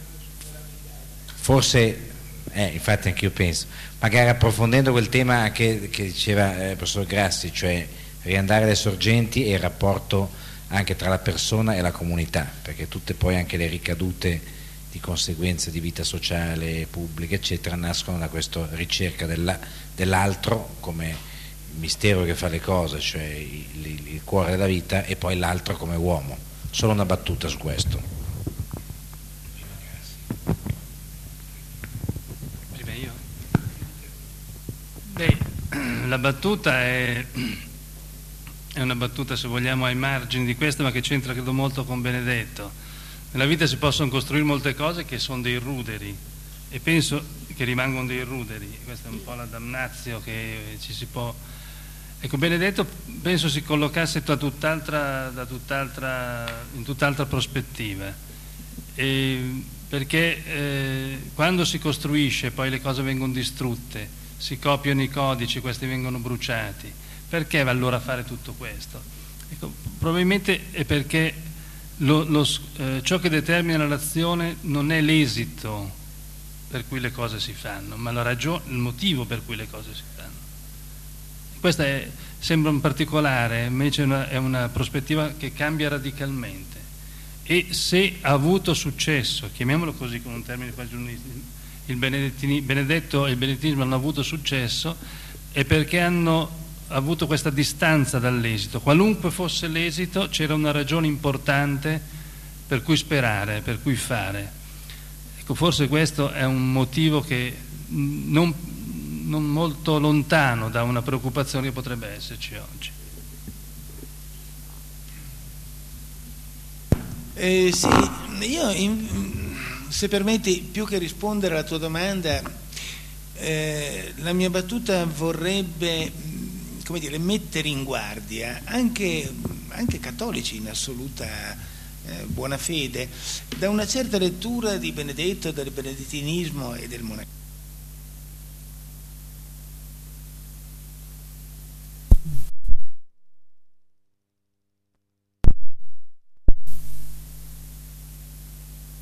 Forse, infatti anche io penso, magari approfondendo quel tema che diceva il professor Grassi, cioè riandare alle sorgenti e il rapporto anche tra la persona e la comunità, perché tutte poi anche le ricadute di conseguenze di vita sociale, pubblica, eccetera, nascono da questa ricerca dell'altro come il mistero che fa le cose, cioè il cuore della vita, e poi l'altro come uomo. Solo una battuta su questo. Prima io? Beh, la battuta è una battuta, se vogliamo, ai margini di questo, ma che c'entra credo molto con Benedetto. Nella vita si possono costruire molte cose che sono dei ruderi, e penso che rimangono dei ruderi. Questa è un po' la damnatio che ci si può... Ecco, Benedetto penso si collocasse in tutt'altra prospettiva, perché quando si costruisce poi le cose vengono distrutte, si copiano i codici, questi vengono bruciati. Perché va allora a fare tutto questo? Ecco, probabilmente è perché ciò che determina l'azione non è l'esito per cui le cose si fanno, ma il motivo per cui le cose si fanno. Questa sembra un particolare, invece è una prospettiva che cambia radicalmente, e se ha avuto successo, chiamiamolo così con un termine quasi il Benedetto e il benedettinismo hanno avuto successo, è perché hanno avuto questa distanza dall'esito. Qualunque fosse l'esito, c'era una ragione importante per cui sperare, per cui fare. Ecco, forse questo è un motivo che non molto lontano da una preoccupazione che potrebbe esserci oggi. Sì, io se permetti, più che rispondere alla tua domanda, la mia battuta vorrebbe, come dire, mettere in guardia anche cattolici in assoluta buona fede da una certa lettura di Benedetto, del benedettinismo e del monachesimo.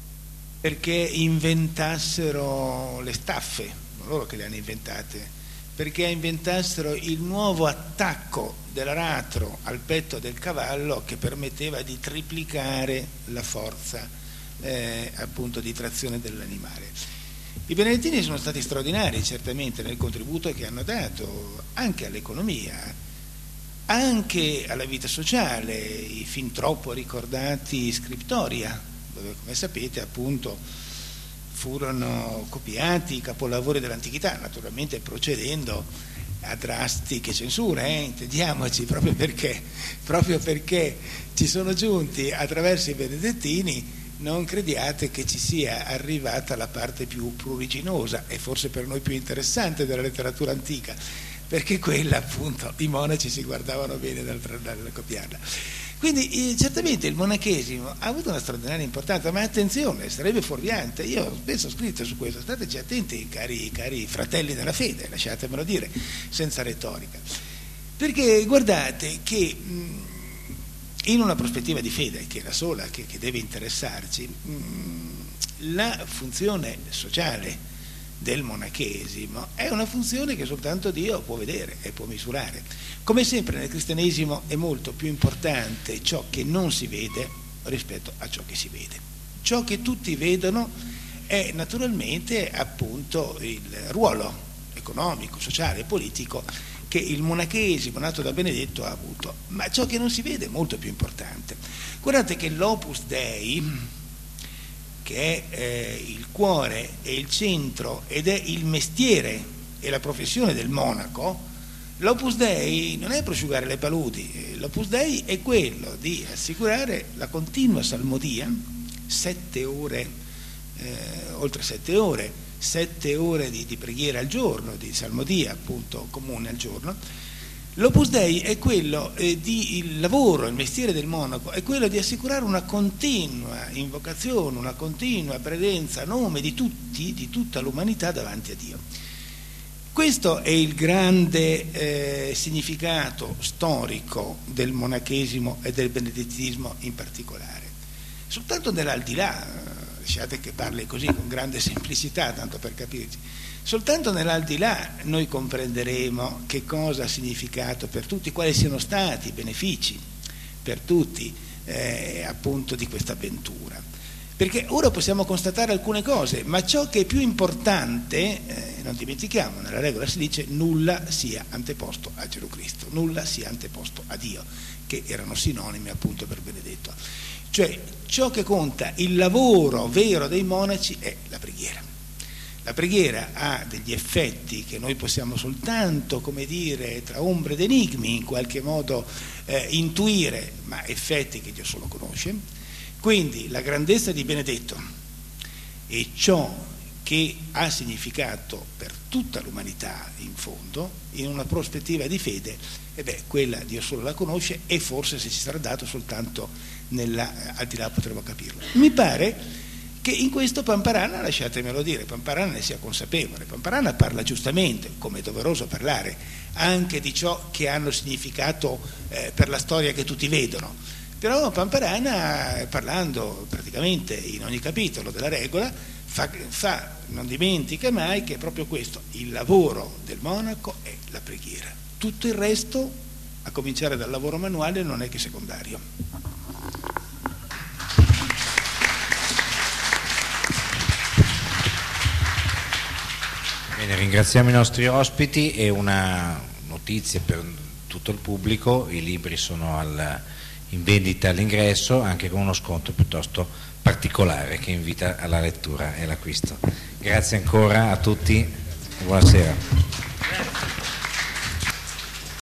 Perché inventassero le staffe, loro che le hanno inventate, perché inventassero il nuovo attacco dell'aratro al petto del cavallo che permetteva di triplicare la forza appunto di trazione dell'animale. I benedettini sono stati straordinari certamente nel contributo che hanno dato anche all'economia, anche alla vita sociale, i fin troppo ricordati scriptoria, dove come sapete appunto furono copiati i capolavori dell'antichità, naturalmente procedendo a drastiche censure, intendiamoci, proprio perché ci sono giunti attraverso i benedettini. Non crediate che ci sia arrivata la parte più pruriginosa e forse per noi più interessante della letteratura antica, perché quella appunto i monaci si guardavano bene dal copiarla. Quindi certamente il monachesimo ha avuto una straordinaria importanza, ma attenzione, sarebbe fuorviante. Io spesso ho scritto su questo, stateci attenti cari fratelli della fede, lasciatemelo dire, senza retorica, perché guardate che in una prospettiva di fede, che è la sola che deve interessarci, la funzione sociale del monachesimo è una funzione che soltanto Dio può vedere e può misurare. Come sempre nel cristianesimo è molto più importante ciò che non si vede rispetto a ciò che si vede. Ciò che tutti vedono è naturalmente appunto il ruolo economico, sociale e politico che il monachesimo nato da Benedetto ha avuto, ma ciò che non si vede è molto più importante. Guardate che l'Opus Dei, che è il cuore e il centro ed è il mestiere e la professione del monaco, l'Opus Dei non è prosciugare le paludi, l'Opus Dei è quello di assicurare la continua salmodia, 7 ore, oltre 7 ore, 7 ore di preghiera al giorno, di salmodia appunto comune al giorno. L'Opus Dei è quello il lavoro, il mestiere del monaco, è quello di assicurare una continua invocazione, una continua presenza a nome di tutti, di tutta l'umanità davanti a Dio. Questo è il grande significato storico del monachesimo e del benedettinismo in particolare. Soltanto nell'aldilà, lasciate che parli così con grande semplicità, tanto per capirci, soltanto nell'aldilà noi comprenderemo che cosa ha significato per tutti, quali siano stati i benefici per tutti appunto di questa avventura. Perché ora possiamo constatare alcune cose, ma ciò che è più importante, non dimentichiamo, nella regola si dice nulla sia anteposto a Gesù Cristo, nulla sia anteposto a Dio, che erano sinonimi appunto per Benedetto. Cioè ciò che conta, il lavoro vero dei monaci è la preghiera. La preghiera ha degli effetti che noi possiamo soltanto, come dire, tra ombre ed enigmi in qualche modo intuire, ma effetti che Dio solo conosce. Quindi la grandezza di Benedetto e ciò che ha significato per tutta l'umanità in fondo, in una prospettiva di fede, quella Dio solo la conosce e forse se ci sarà dato soltanto al di là potremo capirlo. Mi pare che in questo Pamparana, lasciatemelo dire, Pamparana ne sia consapevole. Pamparana parla giustamente, come è doveroso parlare, anche di ciò che hanno significato per la storia che tutti vedono. Però Pamparana, parlando praticamente in ogni capitolo della regola, non dimentica mai che è proprio questo, il lavoro del monaco è la preghiera. Tutto il resto, a cominciare dal lavoro manuale, non è che secondario. Bene, ringraziamo i nostri ospiti e una notizia per tutto il pubblico: i libri sono in vendita all'ingresso, anche con uno sconto piuttosto particolare che invita alla lettura e all'acquisto. Grazie ancora a tutti, buonasera.